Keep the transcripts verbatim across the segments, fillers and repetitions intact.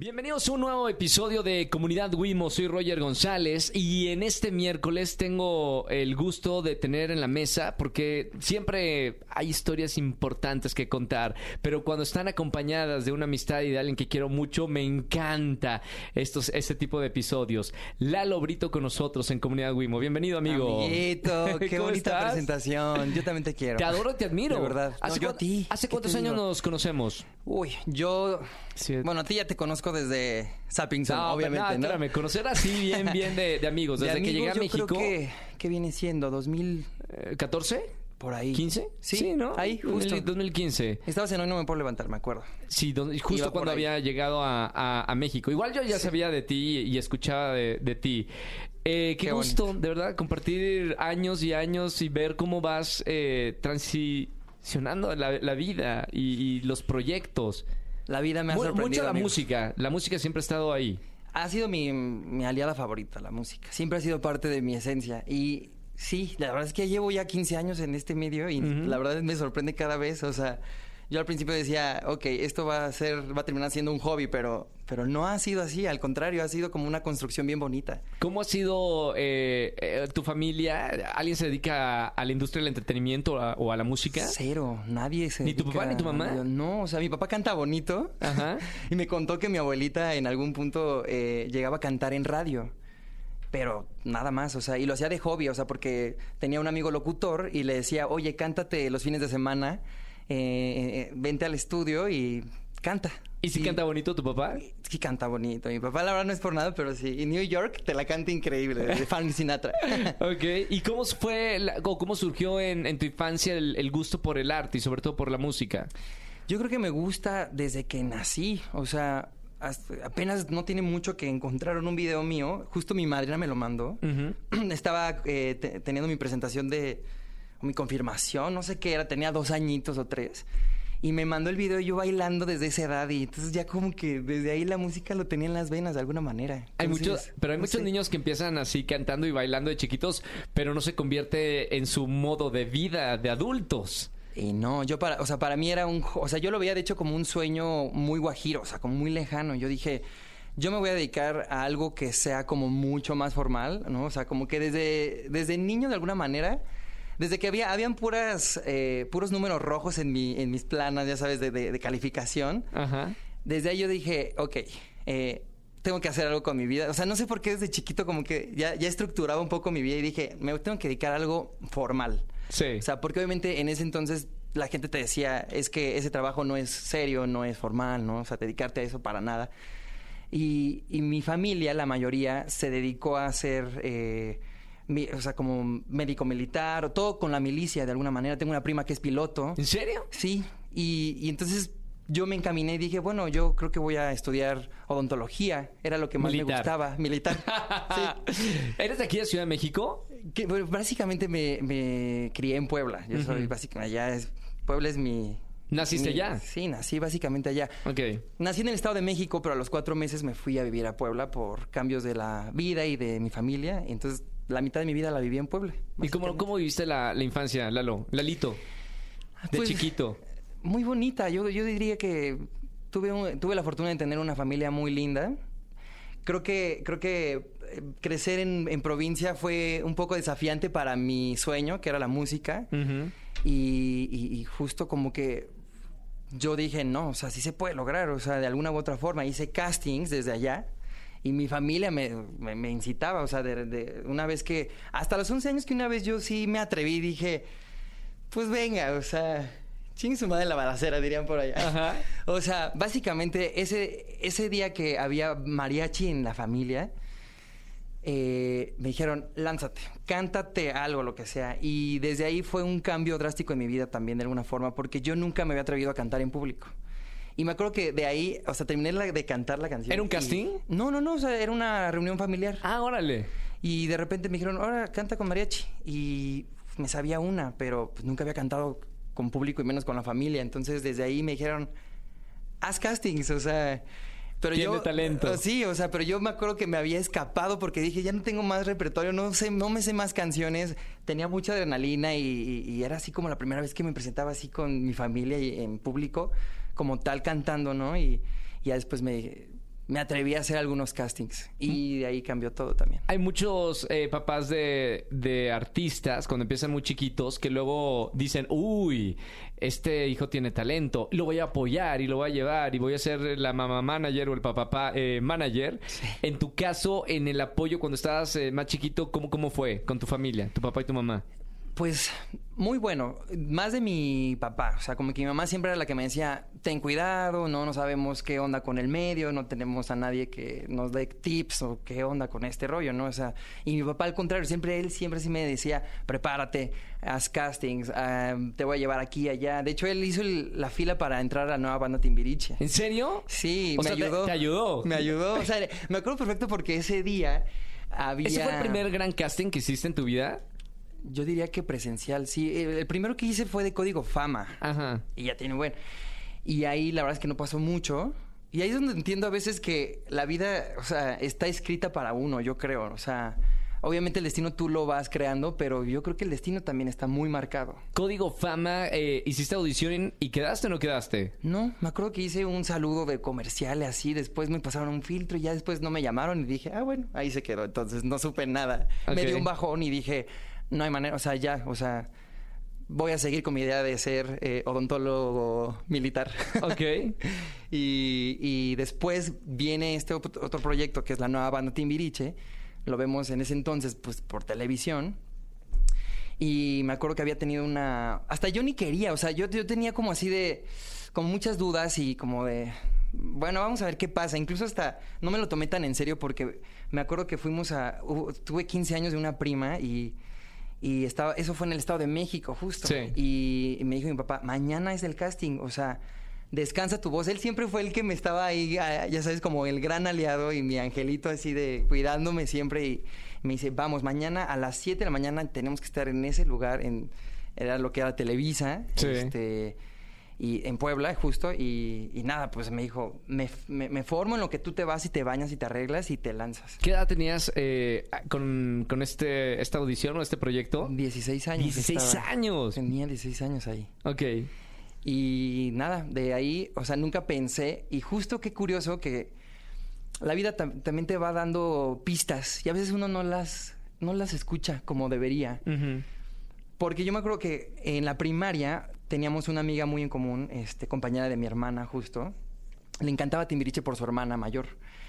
Bienvenidos a un nuevo episodio de Comunidad Wimo. Soy Roger González y en este miércoles tengo el gusto de tener en la mesa, porque siempre hay historias importantes que contar, pero cuando están acompañadas de una amistad y de alguien que quiero mucho, me encanta estos, este tipo de episodios. Lalo Brito con nosotros en Comunidad Wimo. Bienvenido, amigo. Amiguito, qué bonita estás? presentación. Yo también te quiero. Te adoro y te admiro. De verdad. ¿Hace, No, yo cu- a ti. ¿Hace ¿Qué cuántos te años digo? nos conocemos? Uy, yo... Sí. Bueno, a ti ya te conozco desde Sappington, No, obviamente, no, ¿no? espérame, conocer así bien, bien de, de amigos. De Desde que amigos, llegué a yo México. creo que... ¿Qué viene siendo? ¿dos mil? eh, ¿catorce? Por ahí. ¿quince? Sí, ¿no? ahí, justo. dos mil quince. Estabas en Hoy No Me Puedo Levantar, me acuerdo. Sí, donde- justo Iba por cuando ahí. había llegado a, a- a México. Igual yo ya Sí. sabía de ti y escuchaba de, de ti. Eh, qué, Qué gusto, bonito. de verdad, compartir años y años y ver cómo vas eh, transicionando la, la vida y, y los proyectos. La vida me ha Mu- sorprendido, mucho la amigo. música. La música siempre ha estado ahí. Ha sido mi, mi aliada favorita, la música. Siempre ha sido parte de mi esencia. Y sí, la verdad es que llevo ya quince años en este medio y Ujú. la verdad me sorprende cada vez. O sea, yo al principio decía, ok, esto va a ser, va a terminar siendo un hobby, pero, pero no ha sido así. Al contrario, ha sido como una construcción bien bonita. ¿Cómo ha sido eh, eh, tu familia? ¿Alguien se dedica a, a la industria del entretenimiento o a, o a la música? Cero, nadie se ¿Ni tu dedica papá ni tu mamá? a- No, o sea, mi papá canta bonito. Ajá. Y me contó que mi abuelita en algún punto eh, llegaba a cantar en radio. Pero nada más, o sea, y lo hacía de hobby, o sea, porque tenía un amigo locutor y le decía, oye, cántate los fines de semana, eh, eh, vente al estudio y canta. ¿Y si canta bonito tu papá? Sí canta bonito. Mi papá, la verdad, no es por nada, pero sí. Y New York te la canta increíble, de Frank Sinatra. Ok, ¿y cómo fue, la- o cómo surgió en, en tu infancia el, el gusto por el arte y sobre todo por la música? Yo creo que me gusta desde que nací, o sea... hasta- apenas no tiene mucho que encontraron un video mío. Justo mi madrina me lo mandó. Ujú. Estaba eh, te- teniendo mi presentación de... o mi confirmación, no sé qué era. Tenía dos añitos o tres. Y me mandó el video yo bailando desde esa edad. Y entonces ya como que desde ahí la música lo tenía en las venas de alguna manera. Hay Entonces, muchos, pero hay no muchos sé. niños que empiezan así cantando y bailando de chiquitos, pero no se convierte en su modo de vida de adultos. Y no, yo para, o sea, para mí era un, jo- o sea, yo lo veía de hecho como un sueño muy guajiro, o sea, como muy lejano. Yo dije, yo me voy a dedicar a algo que sea como mucho más formal, ¿no? O sea, como que desde, desde niño de alguna manera, desde que había, habían puras, eh, puros números rojos en mi, en mis planas, ya sabes, de, de, de calificación. Ajá. Desde ahí yo dije, ok, eh, tengo que hacer algo con mi vida. O sea, no sé por qué desde chiquito como que ya, ya estructuraba un poco mi vida y dije, me tengo que dedicar a algo formal. Sí. O sea, porque obviamente en ese entonces la gente te decía, es que ese trabajo no es serio, no es formal, ¿no? O sea, dedicarte a eso para nada. Y, y mi familia, la mayoría, se dedicó a ser, eh, mi- o sea, como médico militar, o todo con la milicia de alguna manera. Tengo una prima que es piloto. ¿En serio? Sí, y, y entonces yo me encaminé y dije, bueno, yo creo que voy a estudiar odontología. Era lo que más Militar. me gustaba, militar. Sí. ¿Eres de aquí de Ciudad de México? Que, bueno, básicamente me, me crié en Puebla. Yo soy Ujú. básicamente allá. Es, Puebla es mi... ¿Naciste mi- allá? Sí, nací básicamente allá. Ok. Nací en el Estado de México, pero a los cuatro meses me fui a vivir a Puebla por cambios de la vida y de mi familia. Entonces, la mitad de mi vida la viví en Puebla. ¿Y cómo, básicamente. cómo viviste la, la infancia, Lalo? Lalito, de Pues, chiquito. Muy bonita. Yo, yo diría que tuve, un- tuve la fortuna de tener una familia muy linda. Creo que, creo que eh, crecer en, en provincia fue un poco desafiante para mi sueño, que era la música. Ujú. Y, y- y justo como que yo dije, no, o sea, sí se puede lograr, o sea, de alguna u otra forma. Hice castings desde allá y mi familia me, me- me incitaba, o sea, de, de- una vez que, hasta los once años que una vez yo sí me atreví, dije, pues venga, o sea, chingue su madre la balacera, dirían por allá. Ajá. O sea, básicamente ese, ese día que había mariachi en la familia, eh, me dijeron, lánzate, cántate algo, lo que sea. Y desde ahí fue un cambio drástico en mi vida también, de alguna forma, porque yo nunca me había atrevido a cantar en público. Y me acuerdo que de ahí, o sea, terminé la- de cantar la canción. ¿Era un y- casting? No, no, no, o sea, era una reunión familiar. Ah, órale. Y de repente me dijeron, ahora canta con mariachi. Y me sabía una, pero pues, nunca había cantado con público y menos con la familia. Entonces, desde ahí me dijeron, haz castings, o sea... Pero Tiene yo, talento. eh, Sí, o sea, pero yo me acuerdo que me había escapado porque dije, ya no tengo más repertorio, no sé, no me sé más canciones. Tenía mucha adrenalina y, y- y era así como la primera vez que me presentaba así con mi familia y en público, como tal cantando, ¿no? Y, y ya después me, me atreví a hacer algunos castings y de ahí cambió todo también. Hay muchos eh, papás de, de artistas cuando empiezan muy chiquitos que luego dicen, uy, este hijo tiene talento, lo voy a apoyar y lo voy a llevar y voy a ser la mamá manager o el papá eh, manager. Sí. En tu caso, en el apoyo cuando estabas eh, más chiquito, ¿cómo, ¿cómo fue con tu familia, tu papá y tu mamá? Pues muy bueno, más de mi papá, o sea, como que mi mamá siempre era la que me decía, ten cuidado, no, no sabemos qué onda con el medio, no tenemos a nadie que nos dé tips o qué onda con este rollo, ¿no? O sea, y mi papá al contrario, siempre él siempre sí me decía, prepárate, haz castings, uh, te voy a llevar aquí y allá. De hecho, él hizo el, la fila para entrar a la nueva banda Timbiriche. ¿En serio? Sí, o me sea, ayudó. Te, te ayudó. Me ayudó, o sea, me acuerdo perfecto porque ese día había... ¿Ese fue el primer gran casting que hiciste en tu vida? Yo diría que presencial, sí. El primero que hice fue de Código Fama. Ajá. Y ya tiene buen. Y ahí la verdad es que no pasó mucho. Y ahí es donde entiendo a veces que la vida, o sea, está escrita para uno, yo creo. O sea, obviamente el destino tú lo vas creando, pero yo creo que el destino también está muy marcado. Código Fama, eh, ¿hiciste audición y quedaste o no quedaste? No, me acuerdo que hice un saludo de comercial así, después me pasaron un filtro y ya después no me llamaron y dije, ah, bueno, ahí se quedó. Entonces no supe nada. Okay. Me dio un bajón y dije... No hay manera, o sea, ya, o sea, voy a seguir con mi idea de ser eh, odontólogo militar. Ok. y, y después viene este otro proyecto que es la nueva banda Timbiriche. Lo vemos en ese entonces, pues, por televisión. Y me acuerdo que había tenido una... Hasta yo ni quería, o sea, yo, yo tenía como así de... Como muchas dudas y como de... Bueno, vamos a ver qué pasa. Incluso hasta no me lo tomé tan en serio porque me acuerdo que fuimos a... Uh, tuve quince años de una prima y... Y estaba, eso fue en el Estado de México, justo. Sí. Y, y me dijo mi papá, mañana es el casting, o sea, descansa tu voz. Él siempre fue el que me estaba ahí, ya sabes, como el gran aliado y mi angelito así de cuidándome siempre. Y me dice, vamos, mañana a las siete de la mañana tenemos que estar en ese lugar, en era lo que era Televisa. Sí. Este... Y en Puebla, justo, y, y nada, pues me dijo, me, me, me formo en lo que tú te vas y te bañas y te arreglas y te lanzas. ¿Qué edad tenías eh, con, con este esta audición o este proyecto? dieciséis años. dieciséis estaba. años. Tenía dieciséis años ahí. Ok. Y nada, de ahí, o sea, nunca pensé, y justo qué curioso que la vida tam- también te va dando pistas, y a veces uno no las, no las escucha como debería. Uh-huh. Porque yo me acuerdo que en la primaria teníamos una amiga muy en común, este, compañera de mi hermana justo. Le encantaba Timbiriche por su hermana mayor.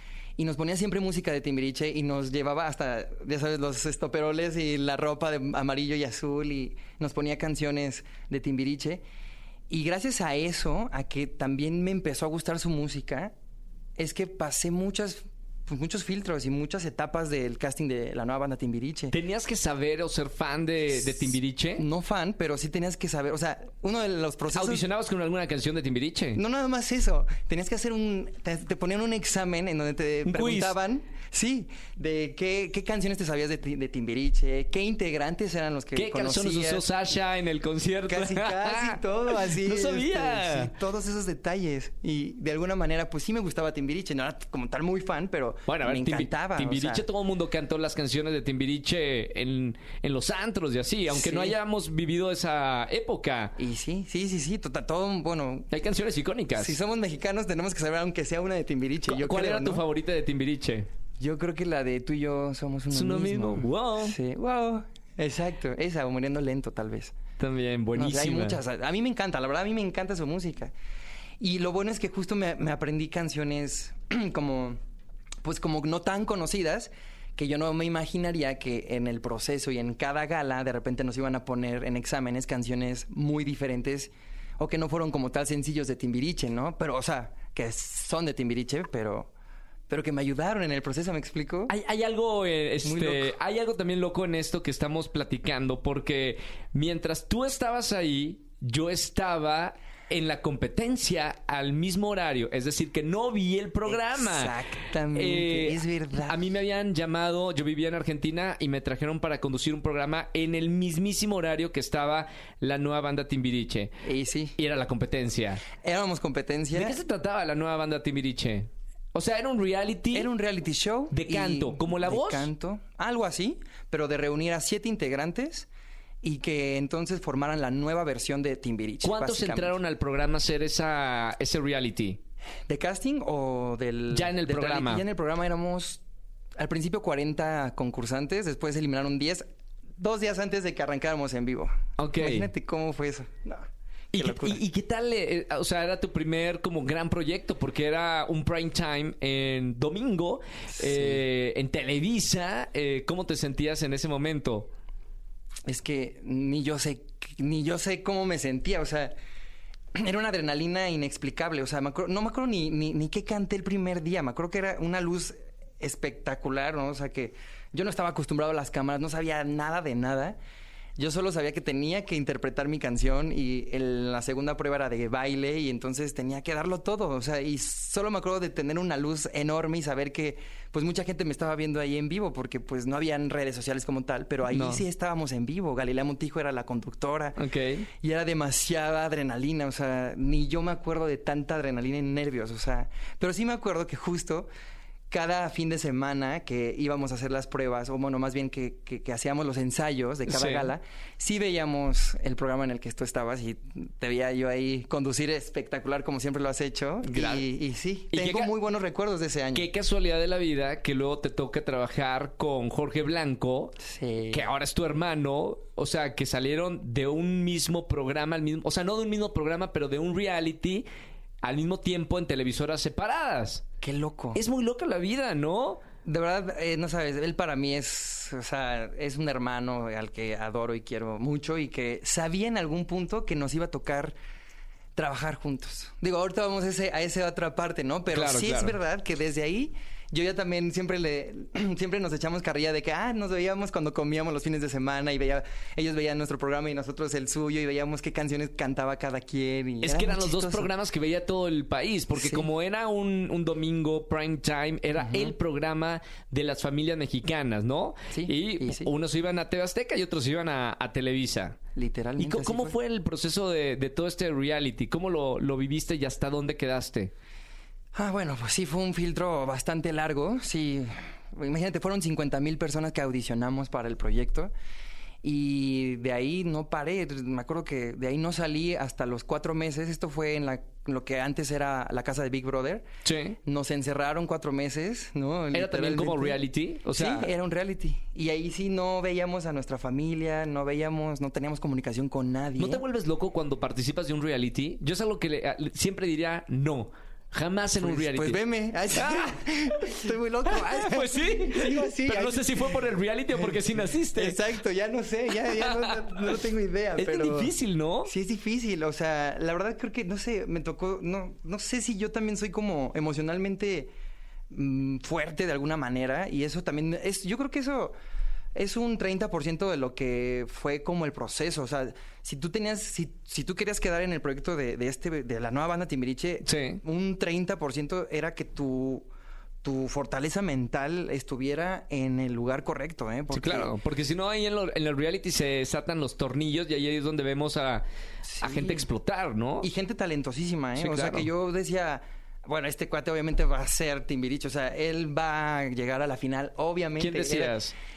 Y nos ponía siempre música de Timbiriche y nos llevaba hasta, ya sabes, los estoperoles y la ropa de amarillo y azul y nos ponía canciones de Timbiriche. Y gracias a eso, a que también me empezó a gustar su música, es que pasé muchas... Pues muchos filtros y muchas etapas del casting de la nueva banda Timbiriche. ¿Tenías que saber o ser fan de, de Timbiriche? No fan, pero sí tenías que saber. O sea, uno de los procesos... ¿Audicionabas con alguna canción de Timbiriche? No, nada más eso. Tenías que hacer un... Te, te ponían un examen en donde te ¿Un preguntaban... quiz? Sí, de qué, qué canciones te sabías de, de Timbiriche, qué integrantes eran los que ¿Qué conocías. canciones usó Sasha en el concierto? Casi, casi todo así. No sabía. Este, sí, todos esos detalles. Y de alguna manera, pues sí me gustaba Timbiriche. No era como tal muy fan, pero bueno, a ver, me encantaba. Timbiriche, o sea, todo el mundo cantó las canciones de Timbiriche en, en los antros y así, aunque sí. no hayamos vivido esa época. Y sí, sí, sí, sí. Todo, todo bueno... Hay canciones icónicas. Si somos mexicanos, tenemos que saber, aunque sea una de Timbiriche. Yo ¿Cuál creo, era tu ¿no? favorita de Timbiriche? Yo creo que la de tú y yo somos uno, ¿Es uno mismo. mismo? Wow. Sí, wow. Exacto. Esa, o Muriendo Lento, tal vez. También, buenísima. No, o sea, hay muchas. A mí me encanta, la verdad, a mí me encanta su música. Y lo bueno es que justo me, me aprendí canciones como, pues como no tan conocidas, que yo no me imaginaría que en el proceso y en cada gala de repente nos iban a poner en exámenes canciones muy diferentes o que no fueron como tal sencillos de Timbiriche, ¿no? Pero, o sea, que son de Timbiriche, pero... pero que me ayudaron en el proceso, ¿me explico? Hay, hay algo, eh, Muy este, loco. hay algo también loco en esto que estamos platicando, porque mientras tú estabas ahí, yo estaba en la competencia al mismo horario, es decir, que no vi el programa. Exactamente, es verdad. A mí me habían llamado, yo vivía en Argentina y me trajeron para conducir un programa en el mismísimo horario que estaba la nueva banda Timbiriche. Y sí, Y era la competencia. éramos competencia. ¿De qué se trataba la nueva banda Timbiriche? O sea, era un reality. Era un reality show. De canto, y- ¿como La de Voz? canto, algo así, pero de reunir a siete integrantes y que entonces formaran la nueva versión de Timbiriche. ¿Cuántos básicamente. entraron al programa a hacer esa, ese reality? ¿De casting o del...? Ya en el del programa. reality? Ya en el programa éramos, al principio, cuarenta concursantes. Después eliminaron diez, dos días antes de que arrancáramos en vivo. Ok. Imagínate cómo fue eso. No, ¿Y qué qué, locura. y- y qué tal? eh, o sea, era tu primer como gran proyecto porque era un prime time en domingo, Sí. eh, en Televisa. Eh, ¿Cómo te sentías en ese momento? Es que ni yo sé, ni yo sé cómo me sentía, o sea, era una adrenalina inexplicable, o sea, me acuerdo- no me acuerdo ni, ni, ni qué canté el primer día, me acuerdo que era una luz espectacular, ¿no? O sea, que yo no estaba acostumbrado a las cámaras, no sabía nada de nada. Yo solo sabía que tenía que interpretar mi canción y el- la segunda prueba era de baile y entonces tenía que darlo todo, o sea, y solo me acuerdo de tener una luz enorme y saber que pues mucha gente me estaba viendo ahí en vivo porque pues no habían redes sociales como tal, pero ahí No. sí estábamos en vivo. Galilea Montijo era la conductora Ok. y era demasiada adrenalina, o sea, ni yo me acuerdo de tanta adrenalina y nervios, o sea, pero sí me acuerdo que justo cada fin de semana que íbamos a hacer las pruebas, o bueno, más bien que, que, que hacíamos los ensayos de cada Sí. gala, sí veíamos el programa en el que tú estabas y te veía yo ahí conducir espectacular como siempre lo has hecho. Gra- Y, y sí, ¿Y qué tengo ca- muy buenos recuerdos de ese año. Qué casualidad de la vida que luego te toca trabajar con Jorge Blanco, Sí. que ahora es tu hermano. O sea, que salieron de un mismo programa, al mismo, o sea, no de un mismo programa, pero de un reality al mismo tiempo en televisoras separadas. Qué loco. Es muy loca la vida, ¿no? De verdad, eh, no sabes, él para mí es, o sea, es un hermano al que adoro y quiero mucho y que sabía en algún punto que nos iba a tocar trabajar juntos. Digo, ahorita vamos a, ese, a esa otra parte, ¿no? Pero Claro, sí claro. es verdad que desde ahí yo ya también siempre le siempre nos echamos carrilla de que ah, nos veíamos cuando comíamos los fines de semana y veía ellos veían nuestro programa y nosotros el suyo y veíamos qué canciones cantaba cada quien y Es era que eran muy los dos chistoso. programas que veía todo el país, porque Sí. como era un, un domingo prime time, era el programa de las familias mexicanas, ¿no? Sí, y y sí. unos iban a T V Azteca y otros iban a, a Televisa. Literalmente. ¿Y co- así cómo fue el proceso de, de todo este reality? ¿Cómo lo, lo viviste y hasta dónde quedaste? Ah, bueno, pues sí, fue un filtro bastante largo. Sí, imagínate, fueron cincuenta mil personas que audicionamos para el proyecto. Y de ahí no paré. Me acuerdo que de ahí no salí hasta los cuatro meses. Esto fue en la, lo que antes era la casa de Big Brother. Sí. Nos encerraron cuatro meses, ¿no? ¿Era también como Literalmente. reality? O sea, Sí, era un reality. Y ahí sí no veíamos a nuestra familia, no veíamos, no teníamos comunicación con nadie. ¿no te vuelves loco cuando participas de un reality? Yo es algo que le- a- siempre diría no. Jamás en un Pues, reality. pues veme. Ay, sí. Estoy muy loco. Ay, Pues sí. Digo, sí, Pero no ay. sé si fue por el reality o porque sí naciste. Exacto, ya no sé, ya, ya no, no- no tengo idea. Es bien pero... difícil, ¿no? Sí, es difícil. O sea, la verdad creo que, no sé, me tocó, no, no sé si yo también soy como emocionalmente mm, fuerte de alguna manera. Y eso también es, yo creo que eso es un treinta por ciento de lo que fue como el proceso. O sea, si tú tenías, si, si tú querías quedar en el proyecto de, de este, de la nueva banda Timbiriche, Sí. un treinta por ciento era que tu, tu fortaleza mental estuviera en el lugar correcto, ¿eh? Sí, Porque- claro, porque si no ahí en, lo- en el reality se desatan los tornillos y ahí es donde vemos a, a Sí. gente explotar, ¿no? Y gente talentosísima, ¿eh? Sí, o sea claro. que yo decía, bueno, este cuate obviamente va a ser Timbiriche, o sea, él va a llegar a la final, obviamente. ¿Quién decías? Era,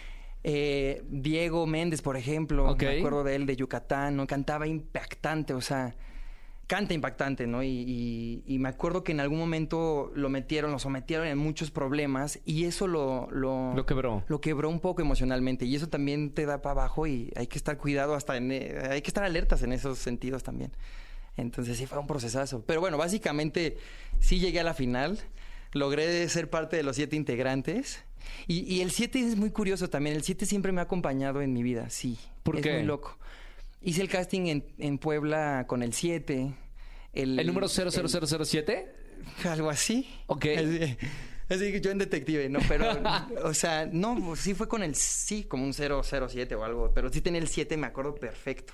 eh, Diego Méndez, por ejemplo, Ok. me acuerdo de él de Yucatán, ¿no? Cantaba impactante, o sea, canta impactante, ¿no? Y, y- y me acuerdo que en algún momento lo metieron, lo sometieron en muchos problemas y eso lo... Lo, Lo quebró. Lo quebró un poco emocionalmente y eso también te da para abajo y hay que estar cuidado hasta en... eh, hay que estar alertas en esos sentidos también. Entonces sí fue un procesazo. Pero bueno, básicamente sí llegué a la final, logré ser parte de los siete integrantes y, y el siete es muy curioso también, el siete siempre me ha acompañado en mi vida, sí. ¿Por es qué? muy loco. Hice el casting en, en Puebla con el siete. ¿El número cero cero cero cero siete? Algo así. Ok. Así, así que yo en detective, ¿no? Pero, o sea, no, sí fue con el, sí, como un cero cero siete o algo, pero sí tenía el siete, me acuerdo perfecto.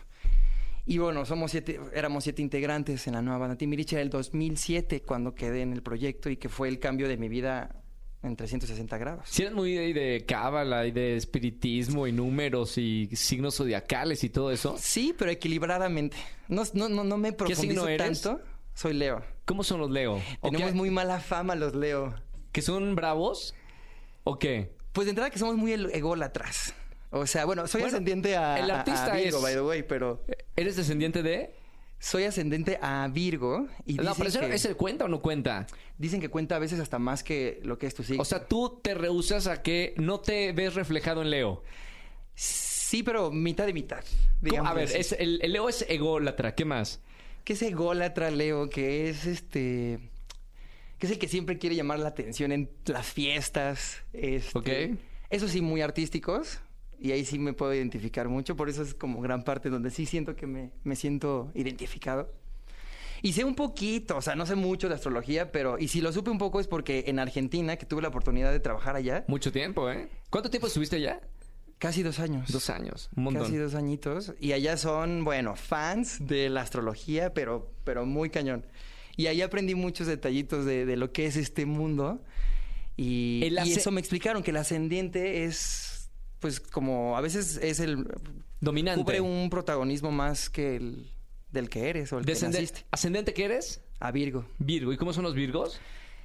Y bueno, somos siete, éramos siete integrantes en la nueva banda Timbiriche. Era el dos mil siete cuando quedé en el proyecto y que fue el cambio de mi vida en trescientos sesenta grados. Si eres muy de, de cábala y de espiritismo y números y signos zodiacales y todo eso. Sí, pero equilibradamente. No, no, no, no me profundizo signo eres? tanto. Soy Leo. ¿Cómo son los Leo? ¿O Tenemos qué- muy mala fama los Leo. ¿Que son bravos? ¿O qué? Pues de entrada que somos muy el- ególatras. O sea, bueno, soy Bueno, ascendiente a, el a- artista a Virgo, es- by the way, pero... ¿Eres descendiente de...? Soy ascendente a Virgo y No, pero dicen eso, que, ¿ese cuenta o no cuenta? dicen que cuenta a veces hasta más que lo que es tu signo. O sea, tú te rehusas a que no te ves reflejado en Leo. Sí, pero mitad y mitad. ¿Cómo? digamos A ver, así. es, el, el Leo es ególatra. ¿Qué más? Que es ególatra, Leo, que es este... que es el que siempre quiere llamar la atención en las fiestas. Este, Ok. Eso sí, muy artísticos. Y ahí sí me puedo identificar mucho. Por eso es como gran parte donde sí siento que me, me siento identificado. Y sé un poquito, o sea, no sé mucho de astrología, pero... Y si lo supe un poco es porque en Argentina, que tuve la oportunidad de trabajar allá... Mucho tiempo, ¿eh? ¿Cuánto tiempo estuviste allá? Casi dos años. Dos años. Un montón. Casi dos añitos. Y allá son, bueno, fans de la astrología, pero, pero muy cañón. Y ahí aprendí muchos detallitos de, de lo que es este mundo. Y, El y asce- eso me explicaron, que el ascendiente es, pues, como a veces es el... Dominante. Cubre un protagonismo más que el del que eres o el que Descende- naciste. ¿Ascendente qué eres? A Virgo. Virgo. ¿Y cómo son los Virgos?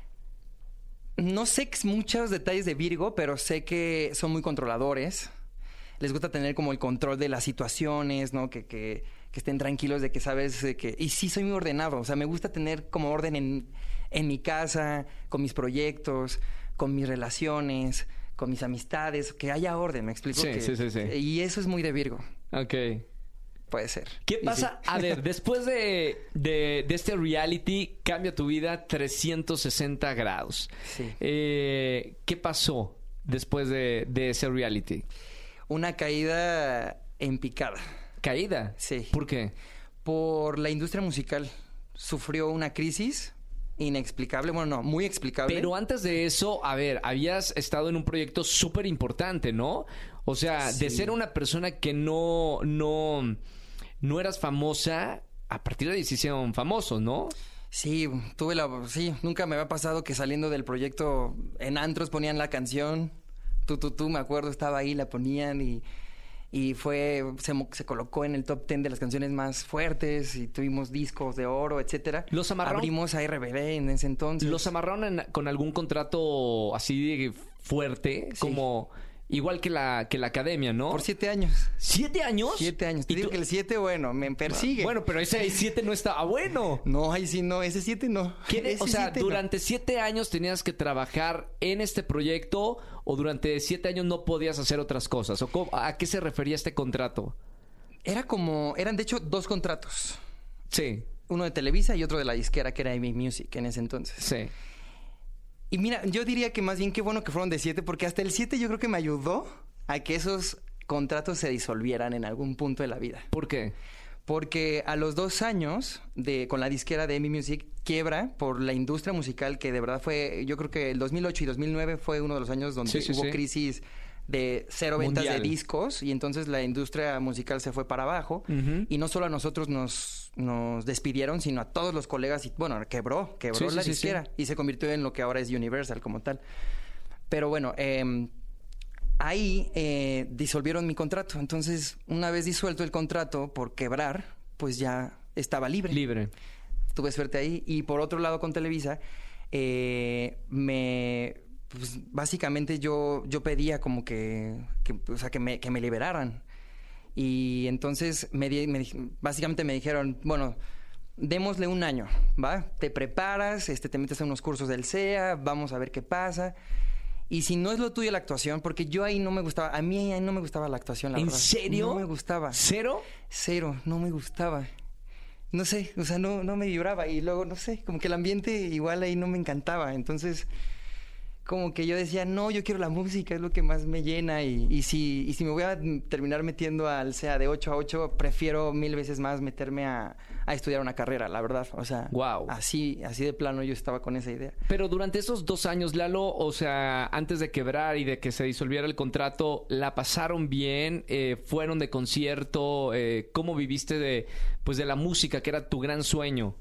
No sé muchos detalles de Virgo, pero sé que son muy controladores. Les gusta tener como el control de las situaciones, ¿no? Que, que, que estén tranquilos de que sabes de que... Y sí soy muy ordenado. O sea, me gusta tener como orden en, en mi casa, con mis proyectos, con mis relaciones, con mis amistades. Que haya orden, ¿me explico? Sí, Que- sí, sí, sí. Y eso es muy de Virgo. Ok. Puede ser. ¿Qué Y pasa? sí. A ver, después de, de, de este reality, cambia tu vida trescientos sesenta grados. Sí. Eh, ¿Qué pasó después de, de ese reality? Una caída en picada. ¿Caída? Sí. ¿Por qué? Por la industria musical. Sufrió una crisis inexplicable, bueno, no, muy explicable. Pero antes de eso, a ver, habías estado en un proyecto súper importante, ¿no? O sea, de Sí. ser una persona que no, no, no eras famosa, a partir de ahí se hicieron famosos, ¿no? Sí, tuve la... Sí, nunca me había pasado que saliendo del proyecto en antros ponían la canción. Tú, tú, tú, me acuerdo, estaba ahí, la ponían y... Y fue... Se, mo- se colocó en el top ten de las canciones más fuertes y tuvimos discos de oro, etcétera. Los amarraron- Abrimos a R B D en ese entonces. ¿Los amarraron en- con algún contrato así de fuerte? Sí. Como... Igual que la, que la academia, ¿no? Por siete años. ¿Siete años? Siete años. Te ¿Y digo tú- que el siete, bueno, me persigue. Bueno, pero ese siete no estaba bueno. No, ahí sí no. Ese siete no. ¿Qué de- Ese o sea, siete no. durante siete años tenías que trabajar en este proyecto o durante siete años no podías hacer otras cosas. ¿O cómo- a qué se refería este contrato? Era como... Eran, de hecho, dos contratos. Sí, Uno de Televisa y otro de la disquera, que era A M Music en ese entonces. sí. Y mira, yo diría que más bien qué bueno que fueron de siete, porque hasta el siete yo creo que me ayudó a que esos contratos se disolvieran en algún punto de la vida. ¿Por qué? Porque a los dos años de con la disquera de A M Music quiebra por la industria musical, que de verdad fue, yo creo que el dos mil ocho y dos mil nueve fue uno de los años donde Sí, sí, hubo sí. crisis de cero ventas Mundial. de discos y entonces la industria musical se fue para abajo. Ujú. Y no solo a nosotros nos, nos despidieron, sino a todos los colegas. Y bueno, quebró, quebró Sí, sí, la sí, disquera sí. y se convirtió en lo que ahora es Universal como tal. Pero bueno, eh, ahí eh, disolvieron mi contrato. Entonces, una vez disuelto el contrato por quebrar, pues ya estaba libre. Libre. Tuve suerte ahí. Y por otro lado, con Televisa, eh, me... Pues básicamente yo, yo pedía como que, que, o sea, que me, que me liberaran. Y entonces me, di- me di- básicamente me dijeron, bueno, démosle un año, ¿va? Te preparas, este, te metes a unos cursos del C E A, vamos a ver qué pasa. Y si no es lo tuyo la actuación, porque yo ahí no me gustaba, a mí ahí no me gustaba la actuación, la ¿En verdad. serio? No me gustaba. ¿Cero? Cero, no me gustaba. No sé, o sea, no, no me vibraba. Y luego, no sé, como que el ambiente igual ahí no me encantaba. Entonces, como que yo decía, no, yo quiero la música, es lo que más me llena. Y, y, si, y si me voy a terminar metiendo al C E A de ocho a ocho, prefiero mil veces más meterme a, a estudiar una carrera, la verdad. O sea, Guau. así, así de plano yo estaba con esa idea. Pero durante esos dos años, Lalo, o sea, antes de quebrar y de que se disolviera el contrato, ¿la pasaron bien? Eh, ¿Fueron de concierto? Eh, ¿Cómo viviste de, pues, de la música, que era tu gran sueño?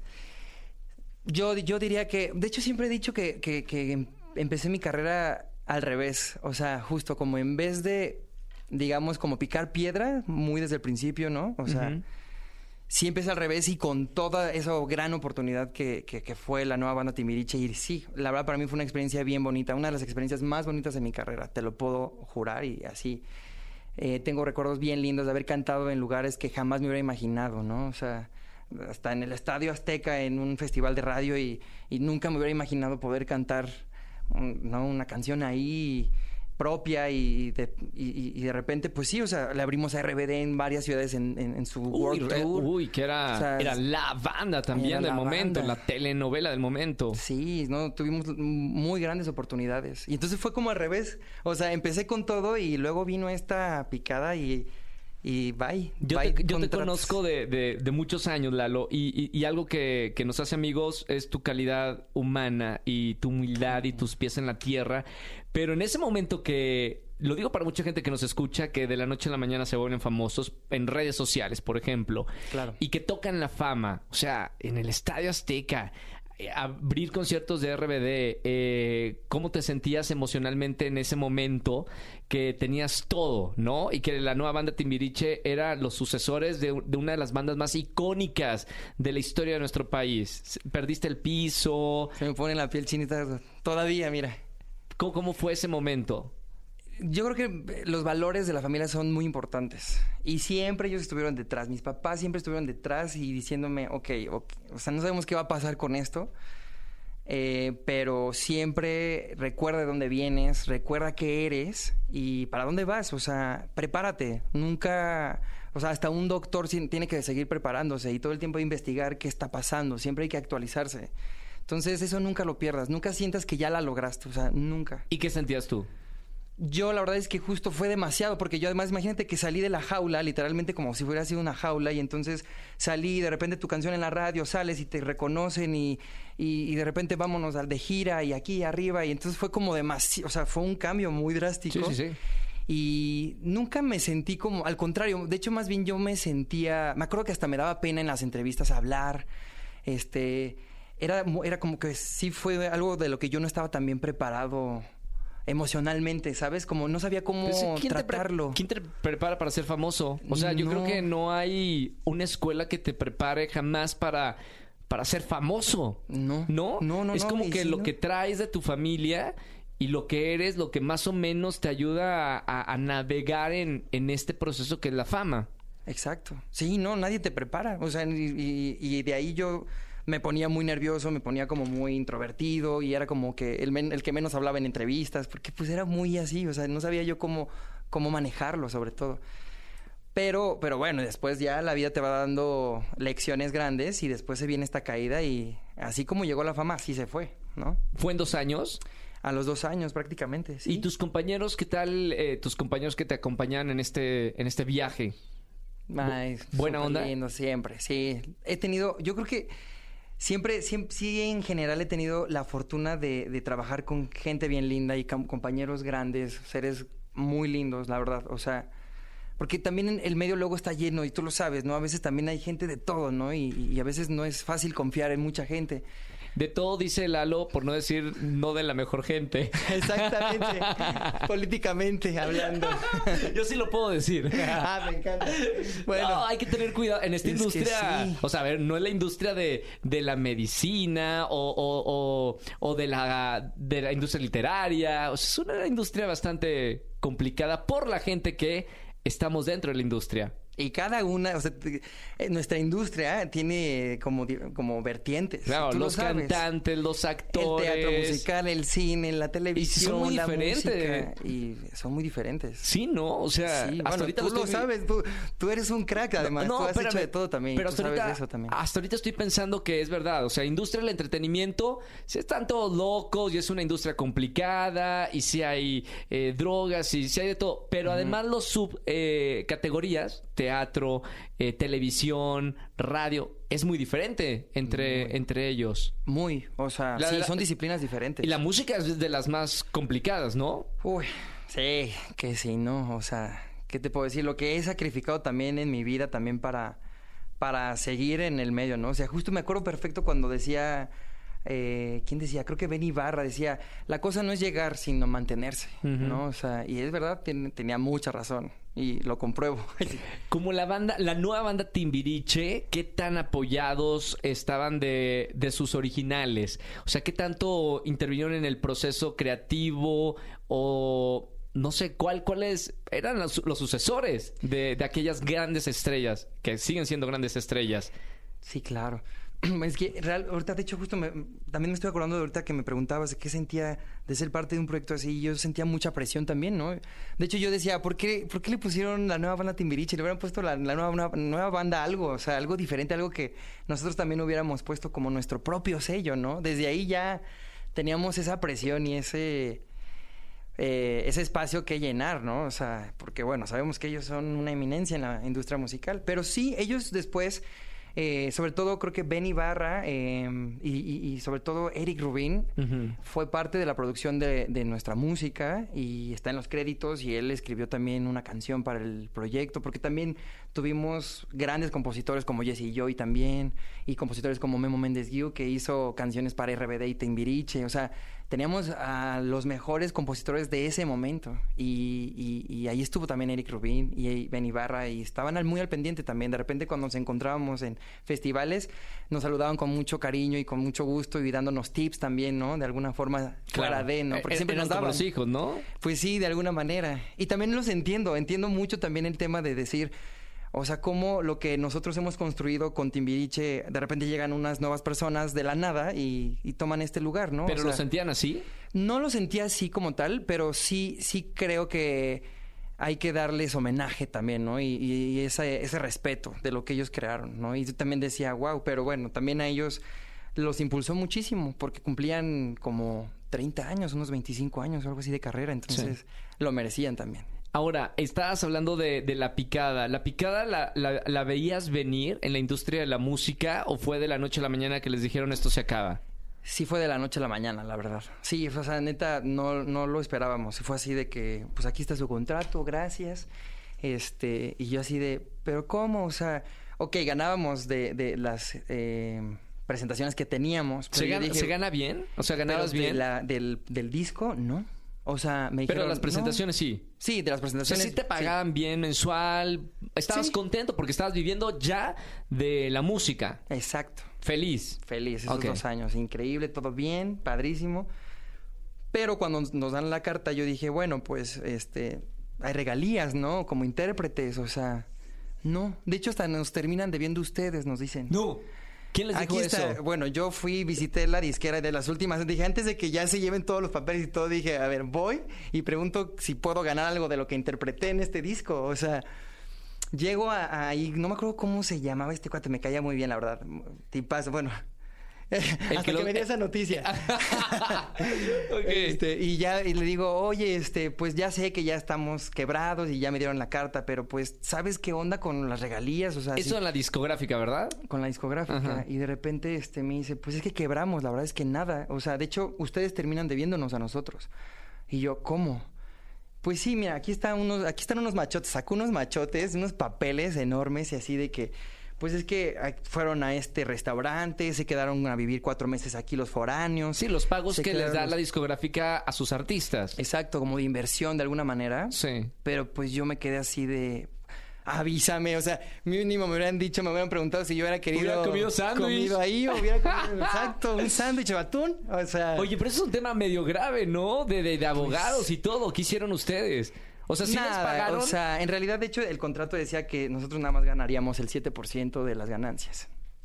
Yo, yo diría que, de hecho siempre he dicho que, que, que em- empecé mi carrera al revés, o sea, justo como en vez de, digamos, como picar piedra, muy desde el principio, ¿no? O sea, Ujú. sí empecé al revés y con toda esa gran oportunidad que, que, que fue la nueva banda Timbiriche. Y sí, la verdad para mí fue una experiencia bien bonita, una de las experiencias más bonitas de mi carrera, te lo puedo jurar y así. Eh, tengo recuerdos bien lindos de haber cantado en lugares que jamás me hubiera imaginado, ¿no? O sea, hasta en el Estadio Azteca, en un festival de radio, y, y nunca me hubiera imaginado poder cantar un, ¿no? una canción ahí propia y de, y, y de repente, pues sí, o sea, le abrimos a R B D en varias ciudades en, en, en su Uy, World Tour. uy, que era, O sea, era la banda también del momento, banda. la telenovela del momento. Sí, no, tuvimos muy grandes oportunidades. Y entonces fue como al revés. O sea, empecé con todo y luego vino esta picada y, y bye. Yo, bye te, yo te contratos. conozco de, de, de muchos años, Lalo, y, y, y algo que, que nos hace amigos es tu calidad humana y tu humildad y tus pies en la tierra. Pero en ese momento que, lo digo para mucha gente que nos escucha, que de la noche a la mañana se vuelven famosos en redes sociales, por ejemplo, Claro. y que tocan la fama, o sea, en el Estadio Azteca, eh, abrir conciertos de R B D, eh, ¿cómo te sentías emocionalmente en ese momento que tenías todo, ¿no? Y que la nueva banda Timbiriche era los sucesores de, de una de las bandas más icónicas de la historia de nuestro país. Perdiste el piso. Se me pone la piel chinita todavía, mira. ¿Cómo, cómo fue ese momento? Yo creo que los valores de la familia son muy importantes. Y siempre ellos estuvieron detrás. Mis papás siempre estuvieron detrás y diciéndome, ok, okay. O sea, no sabemos qué va a pasar con esto. Eh, pero siempre recuerda de dónde vienes, recuerda qué eres y para dónde vas. O sea, prepárate. Nunca... O sea, hasta un doctor tiene que seguir preparándose y todo el tiempo investigar qué está pasando. Siempre hay que actualizarse. Entonces, eso nunca lo pierdas. Nunca sientas que ya la lograste. O sea, nunca. ¿Y qué sentías tú? Yo la verdad es que justo fue demasiado, porque yo además imagínate que salí de la jaula, literalmente como si hubiera sido una jaula, y entonces salí y de repente tu canción en la radio, sales y te reconocen y, y, y de repente vámonos al de gira y aquí arriba, y entonces fue como demasiado, o sea, fue un cambio muy drástico. Sí, sí, sí. Y nunca me sentí como, al contrario, de hecho más bien yo me sentía, me acuerdo que hasta me daba pena en las entrevistas hablar, este, era, era como que sí fue algo de lo que yo no estaba tan bien preparado emocionalmente, ¿sabes? Como no sabía cómo Pero, ¿quién tratarlo. Te pre- ¿Quién te prepara para ser famoso? O sea, yo No. creo que no hay una escuela que te prepare jamás para, para ser famoso. No. ¿No? No, no, Es no, como y que sí, lo ¿no? que traes de tu familia y lo que eres, lo que más o menos te ayuda a, a- a navegar en, en este proceso que es la fama. Exacto. Sí, no, nadie te prepara. O sea, y, y- y de ahí yo me ponía muy nervioso, me ponía como muy introvertido y era como que el, men- el que menos hablaba en entrevistas, porque pues era muy así, o sea, no sabía yo cómo, cómo manejarlo sobre todo. Pero, pero bueno, después ya la vida te va dando lecciones grandes y después se viene esta caída y así como llegó la fama, así se fue, ¿no? ¿Fue en dos años? A los dos años prácticamente, sí. ¿Y tus compañeros, qué tal? eh, tus compañeros que te acompañan en este, en este viaje. Ay, ¿Buena onda? lindo, siempre, sí. He tenido, yo creo que siempre, siempre, sí, en general he tenido la fortuna de, de trabajar con gente bien linda y com- compañeros grandes, seres muy lindos, la verdad. O sea, porque también el medio luego está lleno y tú lo sabes, ¿no? A veces también hay gente de todo, ¿no? Y, y a veces no es fácil confiar en mucha gente. De todo dice Lalo, por no decir no de la mejor gente. Exactamente. Políticamente hablando. Yo sí lo puedo decir. Ah, me encanta. Bueno. No, hay que tener cuidado. En esta Es que industria, sí. o sea, a ver, no es la industria de, de la medicina o, o, o, o de, la, de la industria literaria. O sea, es una industria bastante complicada por la gente que estamos dentro de la industria. Y cada una, o sea, t- eh, nuestra industria eh, tiene como, di- como vertientes. Claro, Tú lo los sabes. cantantes, los El actores. teatro musical, el cine, la televisión, muy la diferentes. música. Y son muy diferentes. Sí, ¿no? O sea, Sí, hasta bueno, ahorita tú lo estoy- sabes, tú, tú eres un crack además, tú has espérame, hecho de todo también, Pero tú hasta sabes ahorita, de eso también. hasta ahorita estoy pensando que es verdad. O sea, industria del entretenimiento, si están todos locos y es una industria complicada y si hay eh, drogas y si hay de todo. Pero además los sub eh, categorías, teatro, eh, televisión, radio, es muy diferente entre, Muy. entre ellos. Muy, o sea, La- sí, la- son disciplinas diferentes. Y la música es de las más complicadas, ¿no? Uy, sí, que sí, ¿no? O sea, ¿qué te puedo decir? Lo que he sacrificado también en mi vida también para, para seguir en el medio, ¿no? O sea, justo me acuerdo perfecto cuando decía... Eh, ¿quién decía? Creo que Ben Ibarra decía, la cosa no es llegar, sino mantenerse, Ujú. ¿no? O sea, y es verdad, ten- tenía mucha razón y lo compruebo. Como la banda, la nueva banda Timbiriche, ¿qué tan apoyados estaban de, de sus originales? O sea, ¿qué tanto intervinieron en el proceso creativo o no sé cuál, cuáles eran los, los sucesores de, de aquellas grandes estrellas que siguen siendo grandes estrellas? Sí, claro. Es que real, ahorita, de hecho, justo me, también me estoy acordando de ahorita que me preguntabas de qué sentía de ser parte de un proyecto así. Yo sentía mucha presión también, ¿no? De hecho, yo decía, ¿por qué, ¿por qué le pusieron la nueva banda Timbiriche? Le hubieran puesto la, la nueva, una, nueva banda algo, o sea, algo diferente, algo que nosotros también hubiéramos puesto como nuestro propio sello, ¿no? Desde ahí ya teníamos esa presión y ese... Eh, ese espacio que llenar, ¿no? O sea, porque bueno, sabemos que ellos son una eminencia en la industria musical, pero sí, ellos después, eh, sobre todo creo que Ben Ibarra eh, y, y, y sobre todo Eric Rubin uh-huh. fue parte de la producción de, de nuestra música y está en los créditos y él escribió también una canción para el proyecto, porque también tuvimos grandes compositores como Jesse Joy también y compositores como Memo Méndez Guiú que hizo canciones para R B D y Timbiriche, o sea, teníamos a los mejores compositores de ese momento y, y, y ahí estuvo también Eric Rubin y Ben Ibarra y estaban al, muy al pendiente también. De repente cuando nos encontrábamos en festivales nos saludaban con mucho cariño y con mucho gusto y dándonos tips también, ¿no? De alguna forma fuera claro. de, ¿no? Porque siempre Eran nos daban. Como los hijos, ¿no? Pues sí, de alguna manera. Y también los entiendo, entiendo mucho también el tema de decir... O sea, cómo lo que nosotros hemos construido con Timbiriche, de repente llegan unas nuevas personas de la nada y, y toman este lugar, ¿no? ¿Pero o sea, lo sentían así? No lo sentía así como tal, pero sí, sí creo que hay que darles homenaje también, ¿no? Y, y ese, ese respeto de lo que ellos crearon, ¿no? Y yo también decía, wow, pero bueno, también a ellos los impulsó muchísimo porque cumplían como treinta años, unos veinticinco años o algo así de carrera, entonces sí. Lo merecían también. Ahora, estabas hablando de, de La Picada. ¿La Picada la, la, la veías venir en la industria de la música o fue de la noche a la mañana que les dijeron esto se acaba? Sí fue de la noche a la mañana, la verdad. Sí, o sea, neta, no, no lo esperábamos. Fue así de que, pues aquí está su contrato, gracias. Este, y yo así de, ¿pero cómo? O sea, ok, ganábamos de, de las eh, presentaciones que teníamos. Pero ¿Se, gana, dije, ¿Se gana bien? O sea, ¿ganabas bien? De la, del, del disco, no. O sea, me dijeron... Pero las presentaciones no. sí. Sí, de las presentaciones. O sea, sí te pagaban sí. bien mensual. Estabas sí. contento porque estabas viviendo ya de la música. Exacto. Feliz. Feliz, esos okay. dos años. Increíble, todo bien, padrísimo. Pero cuando nos dan la carta, yo dije, bueno, pues, este... hay regalías, ¿no? Como intérpretes, o sea... No. De hecho, hasta nos terminan debiendo ustedes, nos dicen. No. ¿Quién les dijo Aquí está, eso? Bueno, yo fui, visité la disquera de las últimas. Dije, antes de que ya se lleven todos los papeles y todo, dije, a ver, voy y pregunto si puedo ganar algo de lo que interpreté en este disco. O sea, llego ahí, no me acuerdo cómo se llamaba este cuate, me caía muy bien, la verdad. Tipazo, bueno... El hasta que, lo... que me dio esa noticia. okay. este, y ya y le digo, oye, este, pues ya sé que ya estamos quebrados y ya me dieron la carta, pero pues, ¿sabes qué onda con las regalías? O sea, eso si... en la discográfica, ¿verdad? Con la discográfica. Ajá. Y de repente este me dice, pues es que quebramos, la verdad es que nada. O sea, de hecho, ustedes terminan debiéndonos a nosotros. Y yo, ¿cómo? Pues sí, mira, aquí están unos, aquí están unos machotes, sacó unos machotes, unos papeles enormes y así de que... Pues es que fueron a este restaurante, se quedaron a vivir cuatro meses aquí los foráneos. Sí, los pagos que les da los... la discográfica a sus artistas. Exacto, como de inversión de alguna manera. Sí. Pero pues yo me quedé así de... Avísame, o sea, mínimo me hubieran dicho, me hubieran preguntado si yo hubiera querido... Hubiera comido sándwich. Comido ahí, o hubiera comido, exacto, un sándwich de atún, o sea... Oye, pero eso es un tema medio grave, ¿no? De, de, de abogados pues... y todo. ¿Qué hicieron ustedes? O sea, ¿sí nada, les pagaron? O sea, en realidad, de hecho, el contrato decía que nosotros nada más ganaríamos el siete por ciento de las ganancias.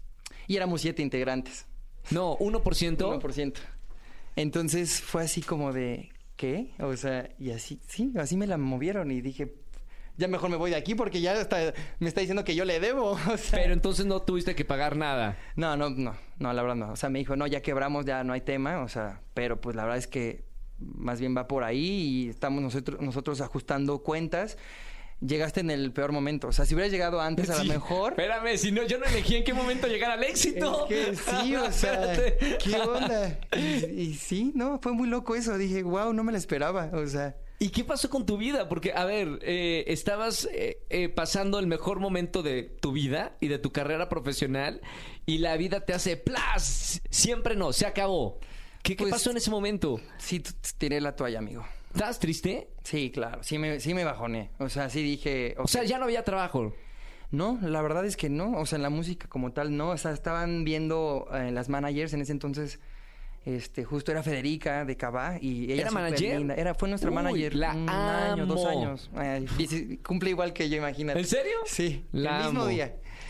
Y éramos siete integrantes. No, ¿uno por ciento? uno por ciento. Entonces, fue así como de... ¿Qué? O sea, y así, sí, así me la movieron y dije... Ya mejor me voy de aquí porque ya está, me está diciendo que yo le debo. O sea, pero entonces no tuviste que pagar nada. No, no, no, no, la verdad no. O sea, me dijo, no, ya quebramos, ya no hay tema. O sea, pero pues la verdad es que más bien va por ahí y estamos nosotros, nosotros ajustando cuentas. Llegaste en el peor momento. O sea, si hubieras llegado antes, sí, a lo mejor... Espérame, si no, yo no elegí en qué momento llegar al éxito. Es que sí, o sea, ¿qué onda? Y, y sí, no, fue muy loco eso. Dije, wow, no me la esperaba, o sea... ¿Y qué pasó con tu vida? Porque, a ver, eh, estabas eh, eh, pasando el mejor momento de tu vida y de tu carrera profesional y la vida te hace ¡plas! Siempre no, se acabó. ¿Qué, pues, ¿qué pasó en ese momento? Sí, tiré la toalla, amigo. ¿Estabas triste? Sí, claro. Sí me, sí me bajoné. O sea, sí dije... Okay. O sea, ya no había trabajo. No, la verdad es que no. O sea, en la música como tal, no. O sea, estaban viendo eh, las managers en ese entonces... Este, justo era Federica de Cabá y ella ¿Era manager? Linda. Era, fue nuestra Uy, manager. La un amo. año, dos años. Ay, cumple igual que yo, imagínate. ¿En serio? Sí, la el mismo amo. día.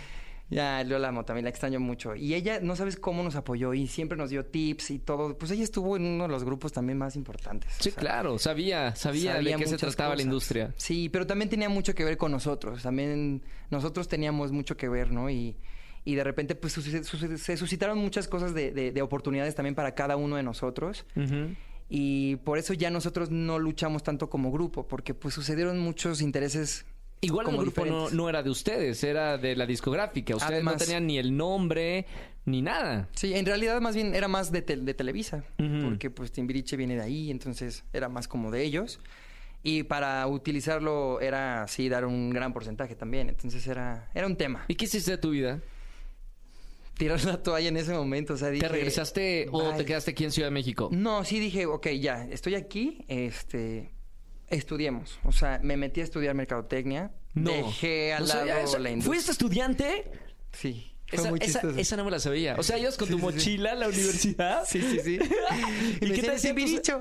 Ya, yo la amo, también la extraño mucho. Y ella, no sabes cómo nos apoyó y siempre nos dio tips y todo. Pues ella estuvo en uno de los grupos también más importantes. Sí, o sea, claro, sabía, sabía, sabía de qué se trataba cosas. La industria. Sí, pero también tenía mucho que ver con nosotros. También nosotros teníamos mucho que ver, ¿no? Y, y de repente, pues se suscitaron muchas cosas de, de, de oportunidades también para cada uno de nosotros. Uh-huh. Y por eso ya nosotros no luchamos tanto como grupo, porque pues sucedieron muchos intereses. Igual el grupo no, no era de ustedes, era de la discográfica. Ustedes Además, no tenían ni el nombre, ni nada. Sí, en realidad más bien era más de, te, de Televisa. Uh-huh. Porque pues Timbiriche viene de ahí, entonces era más como de ellos. Y para utilizarlo era, sí, dar un gran porcentaje también. Entonces era, era un tema. ¿Y qué hiciste de tu vida? Tirar la toalla en ese momento. O sea, dije, ¿te regresaste o te quedaste aquí en Ciudad de México? No, sí dije, ok, ya, estoy aquí, este... estudiemos. O sea, me metí a estudiar mercadotecnia. No. Dejé al no lado eso, la industria. ¿Fuiste estudiante? Sí. Esa, esa, esa no me la sabía. O sea, ibas con sí, tu sí, mochila a la universidad. Sí, sí, sí. ¿Y, ¿Y qué te decían? Timbiriche?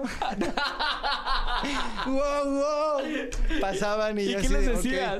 ¡Wow, wow! Pasaban y, ¿Y yo qué así, les decías?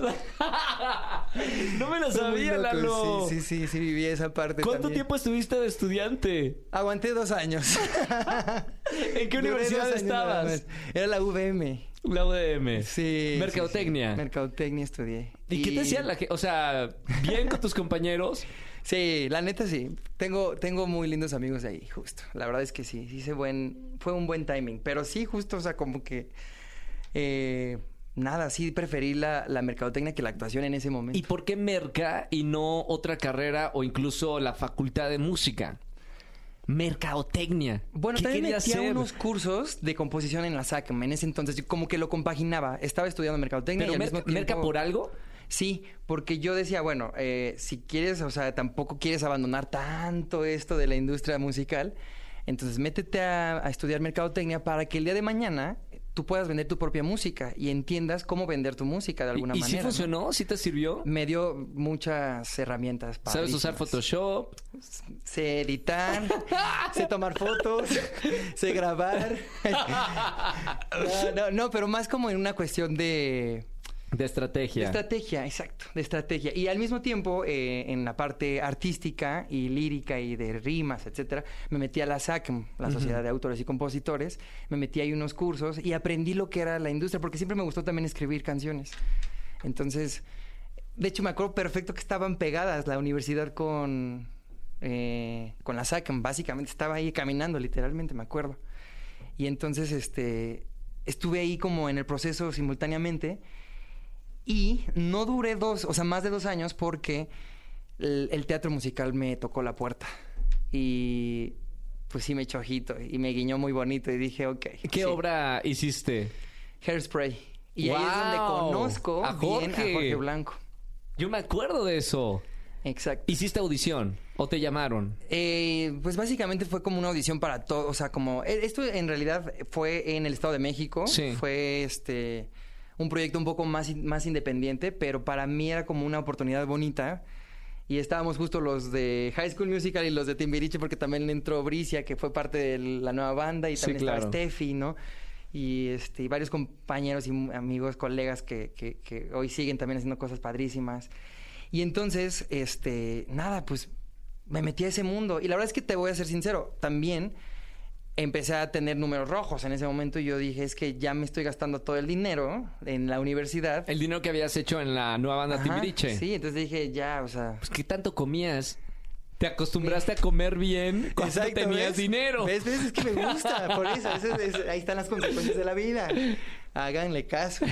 Okay. No me lo sabía, Lalo. Sí, sí, sí, sí, viví esa parte. ¿Cuánto también. tiempo estuviste de estudiante? Aguanté dos años. ¿En qué universidad estabas? Era la U V M. La U V M. Sí. Mercadotecnia. Sí, sí. Mercadotecnia estudié. ¿Y, ¿Y qué te decían la gente? O sea, ¿bien con tus compañeros? Sí, la neta sí. Tengo, tengo muy lindos amigos de ahí, justo. La verdad es que sí, sí hice buen, fue un buen timing. Pero sí, justo, o sea, como que eh, nada, sí preferí la, la mercadotecnia que la actuación en ese momento. ¿Y por qué merca y no otra carrera o incluso la facultad de música? Mercadotecnia. Bueno, ¿Qué también metí hacer? unos cursos de composición en la SACM. En ese entonces, yo como que lo compaginaba. Estaba estudiando mercadotecnia. ¿Pero y al merca, mismo tiempo... merca por algo? Sí, porque yo decía, bueno, eh, si quieres, o sea, tampoco quieres abandonar tanto esto de la industria musical, entonces métete a, a estudiar mercadotecnia para que el día de mañana tú puedas vender tu propia música y entiendas cómo vender tu música de alguna ¿Y, y manera. ¿Y sí funcionó? ¿no? ¿Sí te sirvió? Me dio muchas herramientas. ¿Sabes usar Photoshop? Sé editar, sé tomar fotos, sé grabar. no, no, no, pero más como en una cuestión de... De estrategia. De estrategia, exacto, de estrategia. Y al mismo tiempo, eh, en la parte artística y lírica y de rimas, etcétera, me metí a la SACM, la Sociedad uh-huh. de Autores y Compositores, me metí ahí unos cursos y aprendí lo que era la industria, porque siempre me gustó también escribir canciones. Entonces, de hecho, me acuerdo perfecto que estaban pegadas la universidad con, eh, con la SACM, básicamente estaba ahí caminando, literalmente, me acuerdo. Y entonces, este, estuve ahí como en el proceso simultáneamente. Y no duré dos, o sea, más de dos años porque el, el teatro musical me tocó la puerta. Y pues sí me echó ojito y me guiñó muy bonito y dije, ok. ¿Qué sí. obra hiciste? Hairspray. Y wow. ahí es donde conozco a Jorge. bien a Jorge Blanco. Yo me acuerdo de eso. Exacto. ¿Hiciste audición o te llamaron? Eh, pues básicamente fue como una audición para todo, o sea, como... Esto en realidad fue en el Estado de México. Sí. Fue este... un proyecto un poco más, más independiente, pero para mí era como una oportunidad bonita. Y estábamos justo los de High School Musical y los de Timbiriche, porque también entró Bricia, que fue parte de la nueva banda, y también sí, claro. estaba Steffi, ¿no? Y, este, y varios compañeros y amigos, colegas que, que, que hoy siguen también haciendo cosas padrísimas. Y entonces, este, nada, pues me metí a ese mundo. Y la verdad es que te voy a ser sincero, también... empecé a tener números rojos en ese momento y yo dije, es que ya me estoy gastando todo el dinero en la universidad. El dinero que habías hecho en la nueva banda Ajá, Timbiriche. Sí, entonces dije, ya, o sea... Pues, ¿qué tanto comías? Te acostumbraste a comer bien cuando Exacto, tenías ¿ves? dinero. ¿Ves? ¿Ves? Es que me gusta, por eso. Es, es, ahí están las consecuencias de la vida. Háganle caso.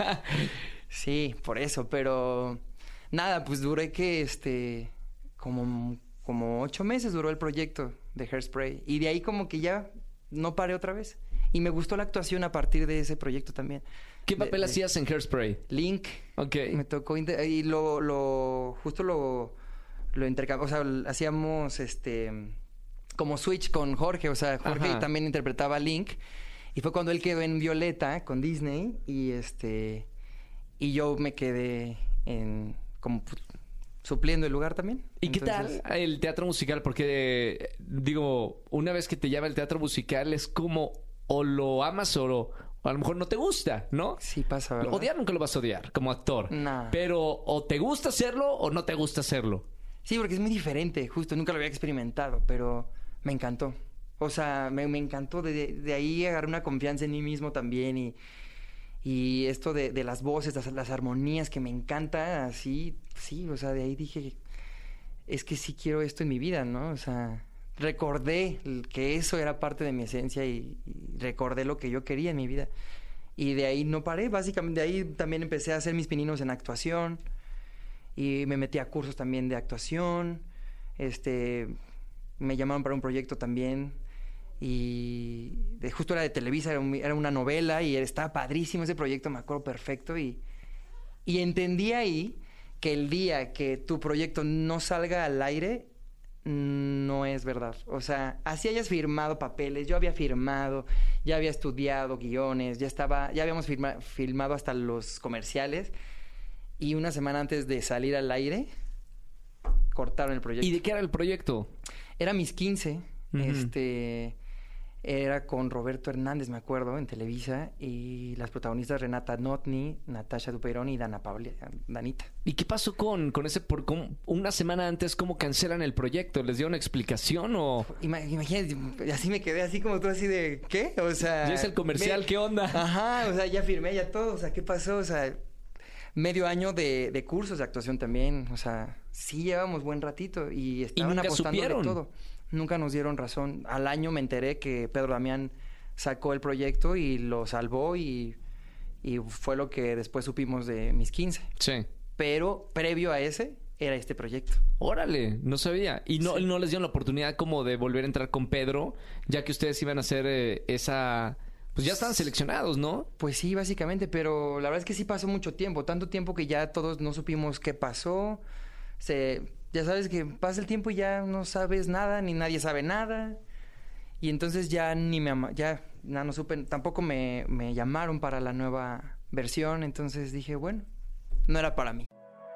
Sí, por eso, pero... Nada, pues duré que, este... Como... Como ocho meses duró el proyecto de Hairspray. Y de ahí como que ya no paré otra vez. Y me gustó la actuación a partir de ese proyecto también. ¿Qué papel de, hacías en Hairspray? Link. Ok. Me tocó... Y lo... lo justo lo... Lo intercambiamos. O sea, hacíamos este... Como switch con Jorge. O sea, Jorge Ajá. también interpretaba a Link. Y fue cuando él quedó en Violeta con Disney. Y este... Y yo me quedé en... Como... supliendo el lugar también. ¿Y Entonces... qué tal el teatro musical? Porque, digo, una vez que te llama el teatro musical es como o lo amas o, lo, o a lo mejor no te gusta, ¿no? Sí pasa, ¿verdad? Odiar nunca lo vas a odiar como actor. Nah. Pero o te gusta hacerlo o no te gusta hacerlo. Sí, porque es muy diferente, justo, nunca lo había experimentado, pero me encantó. O sea, me, me encantó, de, de ahí agarré una confianza en mí mismo también y, y esto de, de las voces, las, las armonías que me encanta, así, sí, o sea, de ahí dije, es que sí quiero esto en mi vida, ¿no? O sea, recordé que eso era parte de mi esencia y, y recordé lo que yo quería en mi vida. Y de ahí no paré, básicamente, de ahí también empecé a hacer mis pininos en actuación y me metí a cursos también de actuación, este, me llamaron para un proyecto también. Y de, justo era de Televisa, era, un, era una novela y estaba padrísimo ese proyecto, me acuerdo perfecto. Y, y entendí ahí que el día que tu proyecto no salga al aire, no es verdad. O sea, así hayas firmado papeles, yo había firmado, ya había estudiado guiones, ya estaba, ya habíamos firma, filmado hasta los comerciales. Y una semana antes de salir al aire, cortaron el proyecto. ¿Y de qué era el proyecto? Era Mis quince, uh-huh. este... Era con Roberto Hernández, me acuerdo, en Televisa, y las protagonistas Renata Notni, Natasha Duperón y Dana Pauli, Danita. ¿Y qué pasó con, con ese, por cómo, una semana antes, cómo cancelan el proyecto? ¿Les dio una explicación o...? Imagínate, así me quedé, así como tú, así de, ¿qué? O sea... Ya es el comercial, me... ¿qué onda? Ajá, o sea, ya firmé, ya todo, o sea, ¿qué pasó? O sea, medio año de, de cursos de actuación también, o sea, sí llevamos buen ratito y estaban apostando de todo. Nunca nos dieron razón. Al año me enteré que Pedro Damián sacó el proyecto y lo salvó y, y fue lo que después supimos de Mis quince. Sí. Pero previo a ese era este proyecto. Órale, no sabía. ¿Y no, sí. no les dieron la oportunidad como de volver a entrar con Pedro, ya que ustedes iban a hacer eh, esa... Pues ya estaban seleccionados, ¿no? Pues sí, básicamente, pero la verdad es que sí pasó mucho tiempo. Tanto tiempo que ya todos no supimos qué pasó. Se... Ya sabes que pasa el tiempo y ya no sabes nada, ni nadie sabe nada. Y entonces ya ni me... Ya no, no supe... Tampoco me, me llamaron para la nueva versión. Entonces dije, bueno, no era para mí.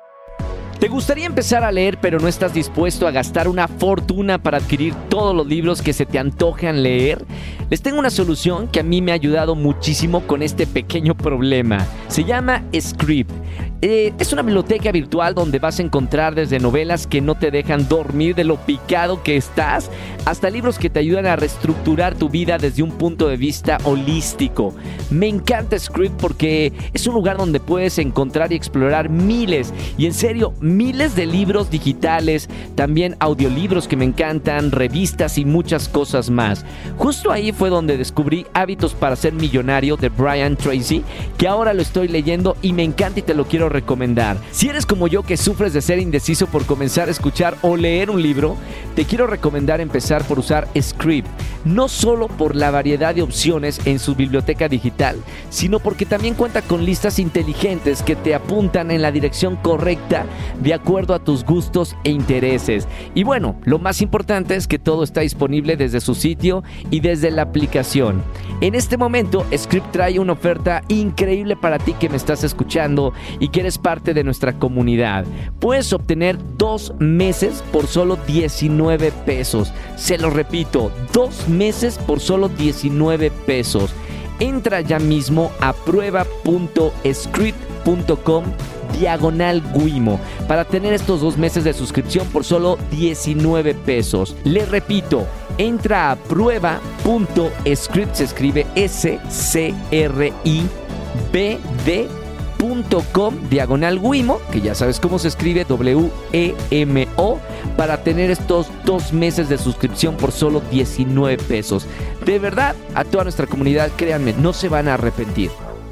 ¿Te gustaría empezar a leer pero no estás dispuesto a gastar una fortuna para adquirir todos los libros que se te antojan leer? Les tengo una solución que a mí me ha ayudado muchísimo con este pequeño problema. Se llama Scribd. Eh, es una biblioteca virtual donde vas a encontrar desde novelas que no te dejan dormir de lo picado que estás, hasta libros que te ayudan a reestructurar tu vida desde un punto de vista holístico. Me encanta Scribd porque es un lugar donde puedes encontrar y explorar miles, y en serio, miles de libros digitales, también audiolibros que me encantan, revistas y muchas cosas más. Justo ahí fue donde descubrí Hábitos para ser millonario de Brian Tracy, que ahora lo estoy leyendo y me encanta y te lo quiero recomendar. Si eres como yo que sufres de ser indeciso por comenzar a escuchar o leer un libro, te quiero recomendar empezar por usar Scribd, no solo por la variedad de opciones en su biblioteca digital, sino porque también cuenta con listas inteligentes que te apuntan en la dirección correcta de acuerdo a tus gustos e intereses. Y bueno, lo más importante es que todo está disponible desde su sitio y desde la aplicación. En este momento, Scribd trae una oferta increíble para ti que me estás escuchando y que eres parte de nuestra comunidad. Puedes obtener dos meses por solo diecinueve pesos. Se lo repito, dos meses por solo diecinueve pesos. Entra ya mismo a prueba punto scribd punto com diagonal Wimo para tener estos dos meses de suscripción por solo diecinueve pesos. Le repito, entra a prueba punto scribd, se escribe S C R I B D punto com diagonal Wimo, que ya sabes cómo se escribe, W E M O, para tener estos dos meses de suscripción por solo diecinueve pesos. De verdad, a toda nuestra comunidad, créanme, no se van a arrepentir.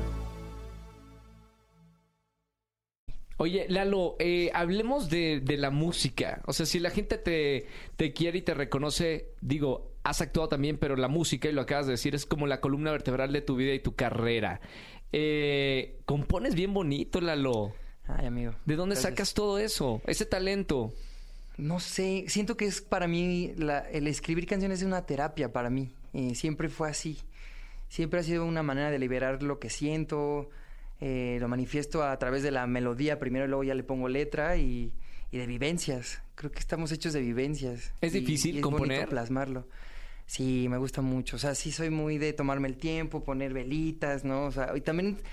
Oye, Lalo, eh, hablemos de, de la música. O sea, si la gente te, te quiere y te reconoce, digo, has actuado también, pero la música, y lo acabas de decir, es como la columna vertebral de tu vida y tu carrera. Eh, compones bien bonito, Lalo. Ay, amigo. ¿De dónde Gracias. sacas todo eso? Ese talento. No sé, siento que es para mí, la, el escribir canciones es una terapia para mí. Eh, siempre fue así. Siempre ha sido una manera de liberar lo que siento. Eh, lo manifiesto a través de la melodía primero y luego ya le pongo letra y, y de vivencias. Creo que estamos hechos de vivencias. ¿Es y, difícil y es componer? bonito plasmarlo. Sí, me gusta mucho. O sea, sí soy muy de tomarme el tiempo, poner velitas, ¿no? O sea, y también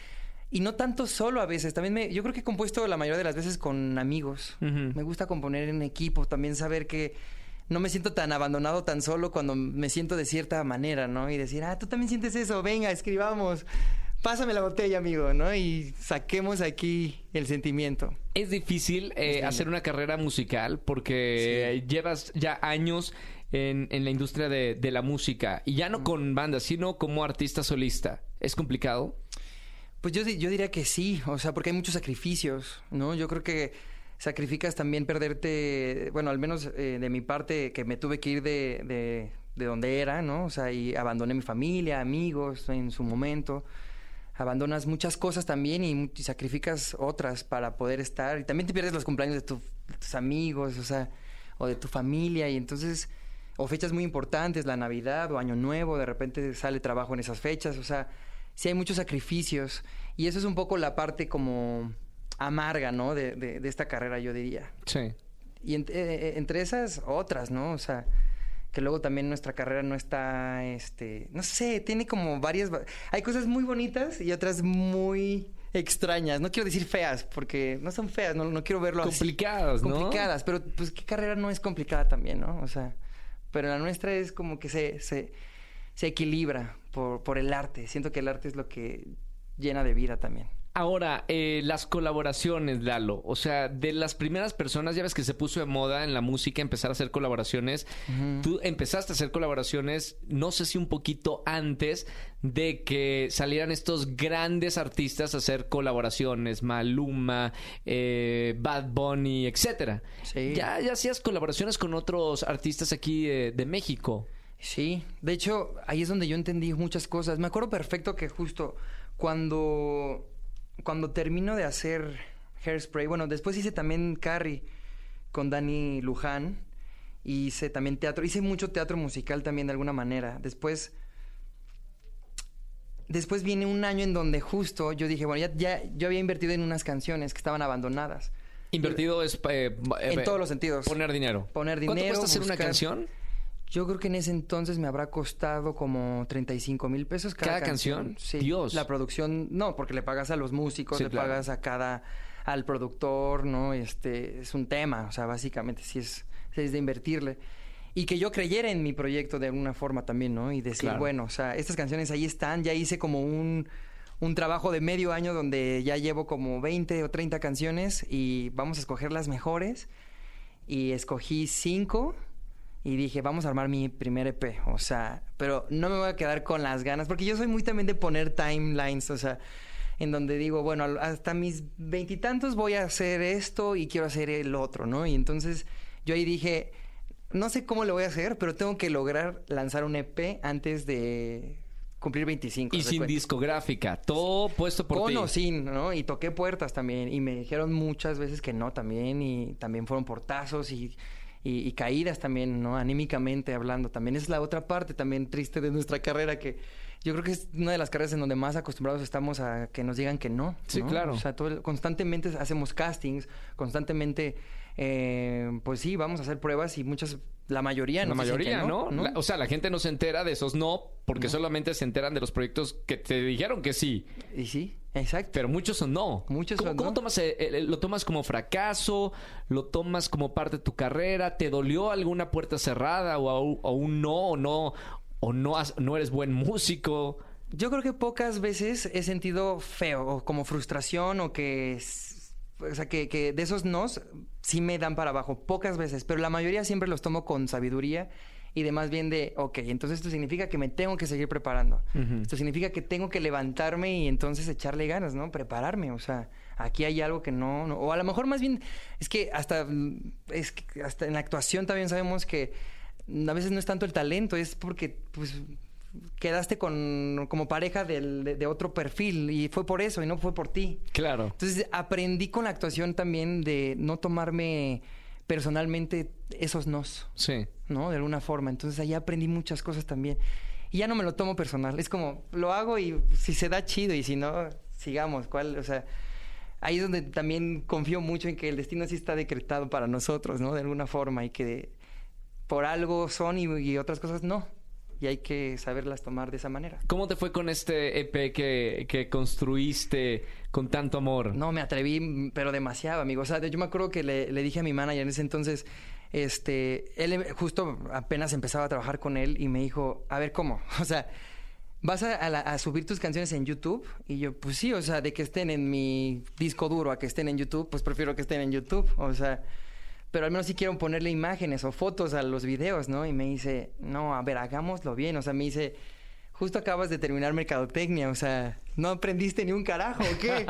Y no tanto solo a veces, también me, yo creo que he compuesto la mayoría de las veces con amigos. Ujú. Me gusta componer en equipo, también saber que no me siento tan abandonado, tan solo cuando me siento de cierta manera, ¿no? Y decir, ah, tú también sientes eso, venga, escribamos, pásame la botella, amigo, ¿no? Y saquemos aquí el sentimiento. Es difícil eh, lindo. hacer una carrera musical porque llevas ya años en, en la industria de, de la música y ya no con banda, sino como artista solista. ¿Es complicado? Pues yo, di- yo diría que sí, o sea, porque hay muchos sacrificios, ¿no? Yo creo que sacrificas también perderte, bueno, al menos eh, de mi parte, que me tuve que ir de, de, de donde era, ¿no? O sea, y abandoné mi familia, amigos en su momento. Abandonas muchas cosas también y, mu- y sacrificas otras para poder estar. Y también te pierdes los cumpleaños de, tu- de tus amigos, o sea, o de tu familia. Y entonces, o fechas muy importantes, la Navidad o Año Nuevo, de repente sale trabajo en esas fechas, o sea, sí hay muchos sacrificios. Y eso es un poco la parte como amarga, ¿no? De, de, de esta carrera, yo diría. Sí. Y en- eh, entre esas, otras, ¿no? O sea, que luego también nuestra carrera no está, este, no sé, tiene como varias, va- hay cosas muy bonitas y otras muy extrañas. No quiero decir feas, porque no son feas, no, no quiero verlo así. Complicadas, ¿no? Complicadas, pero pues qué carrera no es complicada también, ¿no? O sea, pero la nuestra es como que se, se, se equilibra por, por el arte. Siento que el arte es lo que llena de vida también. Ahora, eh, las colaboraciones, Lalo. O sea, de las primeras personas, ya ves que se puso de moda en la música empezar a hacer colaboraciones. Ujú. Tú empezaste a hacer colaboraciones, no sé si un poquito antes de que salieran estos grandes artistas a hacer colaboraciones. Maluma, eh, Bad Bunny, etcétera. Sí. Ya, ya hacías colaboraciones con otros artistas aquí eh, de México. Sí, de hecho, ahí es donde yo entendí muchas cosas. Me acuerdo perfecto que justo cuando, cuando termino de hacer Hairspray, bueno, después hice también Carrie con Dani Luján, y hice también teatro, hice mucho teatro musical también de alguna manera. Después, después viene un año en donde justo yo dije, bueno, ya, ya yo había invertido en unas canciones que estaban abandonadas. Invertido es... eh, En eh, todos los sentidos. Poner dinero. Poner ¿Cuánto dinero, cuesta hacer una buscar- canción? Yo creo que en ese entonces me habrá costado como treinta y cinco mil pesos cada, ¿Cada canción? Sí. Dios. La producción, no, porque le pagas a los músicos, Sí, le claro. pagas a cada, al productor, ¿no? Este, es un tema, o sea, básicamente sí es, sí es de invertirle. Y que yo creyera en mi proyecto de alguna forma también, ¿no? Y decir, Claro. bueno, o sea, estas canciones ahí están, ya hice como un, un trabajo de medio año donde ya llevo como veinte o treinta canciones y vamos a escoger las mejores. Y escogí cinco y dije, vamos a armar mi primer E P. O sea, pero no me voy a quedar con las ganas, porque yo soy muy también de poner timelines, o sea, en donde digo, bueno, al- hasta mis veintitantos voy a hacer esto y quiero hacer el otro, ¿no? Y entonces yo ahí dije, no sé cómo lo voy a hacer, pero tengo que lograr lanzar un E P antes de cumplir veinticinco. Y haz de sin cuenta. discográfica. Todo puesto por Con ti. o sin, ¿no? Y toqué puertas también. Y me dijeron muchas veces que no también. Y también fueron portazos y, y, y caídas también, ¿no? Anímicamente hablando. También es la otra parte también triste de nuestra carrera, que yo creo que es una de las carreras en donde más acostumbrados estamos a que nos digan que no. Sí, ¿no? claro. O sea, todo el- constantemente hacemos castings, constantemente, eh, pues sí, vamos a hacer pruebas y muchas, la mayoría La nos dicen mayoría, que ¿no? La- o sea, la gente no se entera de esos no, porque solamente se enteran de los proyectos que te dijeron que sí. Y sí, exacto. Pero muchos son no. Muchos ¿Cómo, son cómo no. tomas? eh, eh, ¿Lo tomas como fracaso? ¿Lo tomas como parte de tu carrera? ¿Te dolió alguna puerta cerrada? ¿O, au- o un no? ¿O no? ¿O no, has- no eres buen músico? Yo creo que pocas veces he sentido feo o como frustración o que... s- O sea, que, que de esos nos sí me dan para abajo. Pocas veces. Pero la mayoría siempre los tomo con sabiduría y de más bien de, ok, entonces esto significa que me tengo que seguir preparando. Ujú. Esto significa que tengo que levantarme y entonces echarle ganas, ¿no? Prepararme. O sea, aquí hay algo que no... no- o a lo mejor más bien... Es que hasta... mm, Es que hasta en la actuación también sabemos que a veces no es tanto el talento, es porque... pues quedaste con como pareja del- de, de otro perfil y fue por eso y no fue por ti. Claro. Entonces aprendí con la actuación también de no tomarme personalmente esos nos, Sí. ¿no? De alguna forma. Entonces ahí aprendí muchas cosas también. Y ya no me lo tomo personal. Es como, lo hago y si se da chido y si no, sigamos. ¿Cuál? O sea, ahí es donde también confío mucho en que el destino sí está decretado para nosotros, ¿no? De alguna forma y que por algo son y, y otras cosas no. y hay que saberlas tomar de esa manera. ¿Cómo te fue con este E P que, que construiste con tanto amor? No, me atreví, pero demasiado, amigo. O sea, yo me acuerdo que le, le dije a mi manager en ese entonces, este, él justo apenas empezaba a trabajar con él y me dijo, a ver, ¿cómo? O sea, ¿vas a, a, la, a subir tus canciones en YouTube? Y yo, pues sí, o sea, de que estén en mi disco duro a que estén en YouTube, pues prefiero que estén en YouTube. O sea, pero al menos sí quiero ponerle imágenes o fotos a los videos, ¿no? Y me dice, no, a ver, hagámoslo bien. O sea, me dice, justo acabas de terminar mercadotecnia, o sea, ¿no aprendiste ni un carajo o qué?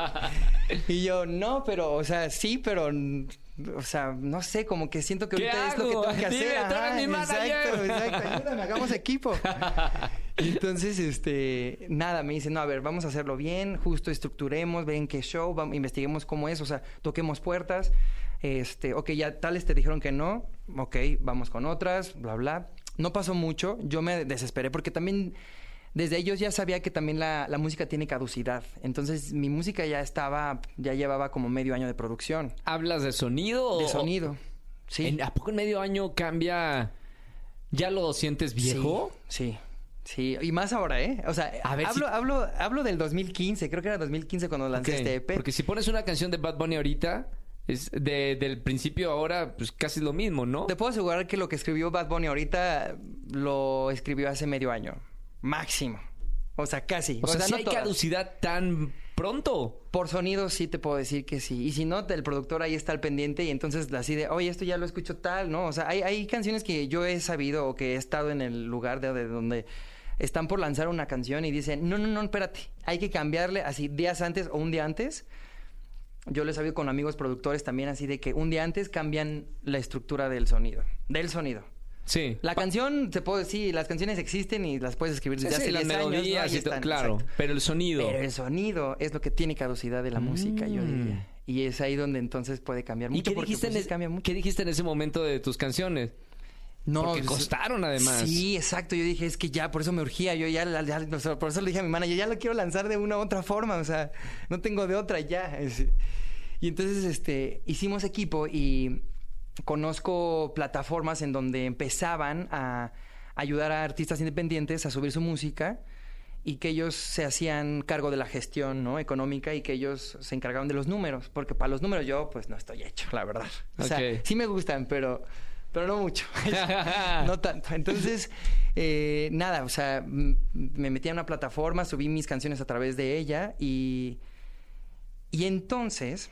Y yo, no, pero, o sea, sí, pero... O sea, no sé, como que siento que ahorita es lo que tengo que hacer. Dime, Ajá, mi exacto, exacto, ayúdame, hagamos equipo. Entonces, este, nada, me dice, no, a ver, vamos a hacerlo bien, justo estructuremos, ven qué show, vamos, investiguemos cómo es, o sea, toquemos puertas, este, ok, ya tales te dijeron que no, ok, vamos con otras, bla, bla. No pasó mucho, yo me desesperé porque también... Desde ellos ya sabía que también la, la música tiene caducidad. Entonces, mi música ya estaba... Ya llevaba como medio año de producción. ¿Hablas de sonido? De o... sonido, sí. ¿En, ¿A poco en medio año cambia? ¿Ya lo sientes viejo? Sí, sí. Sí. Y más ahora, ¿eh? O sea, A ver hablo, si... hablo, hablo del dos mil quince. Creo que era dos mil quince cuando lancé Okay. este E P. Porque si pones una canción de Bad Bunny ahorita... Es de, del principio a ahora, pues casi lo mismo, ¿no? Te puedo asegurar que lo que escribió Bad Bunny ahorita... Lo escribió hace medio año. Máximo. O sea, casi. O, o sea, sea ¿sí no hay todas. caducidad tan pronto? Por sonido sí te puedo decir que sí. Y si no, el productor ahí está al pendiente y entonces así de, oye, esto ya lo escucho tal, ¿no? O sea, hay, hay canciones que yo he sabido o que he estado en el lugar de, de donde están por lanzar una canción y dicen, no, no, no, espérate, hay que cambiarle así días antes o un día antes. Yo lo he sabido con amigos productores también así de que un día antes cambian la estructura del sonido. Del sonido. Sí. La canción, se puede decir, las canciones existen y las puedes escribir desde sí, hace las diez melodías años, ¿no? y todo, están, claro. exacto. Pero el sonido. Pero el sonido es lo que tiene caducidad de la mm. música, yo diría. Y es ahí donde entonces puede cambiar mucho. ¿Y qué porque, dijiste, pues, en es... cambia mucho. ¿Qué dijiste en ese momento de tus canciones? No, porque pues, costaron además. Sí, exacto. Yo dije, es que ya, por eso me urgía. Yo ya, ya por eso le dije a mi manager, ya lo quiero lanzar de una u otra forma. O sea, no tengo de otra ya. Y entonces, este, hicimos equipo y conozco plataformas en donde empezaban a ayudar a artistas independientes a subir su música y que ellos se hacían cargo de la gestión, ¿no? económica y que ellos se encargaban de los números. Porque para los números yo, pues, no estoy hecho, la verdad. O sea, okay. sí me gustan, pero... Pero no mucho. No tanto. Entonces, eh, nada, o sea, m- me metí a una plataforma, subí mis canciones a través de ella y... Y entonces,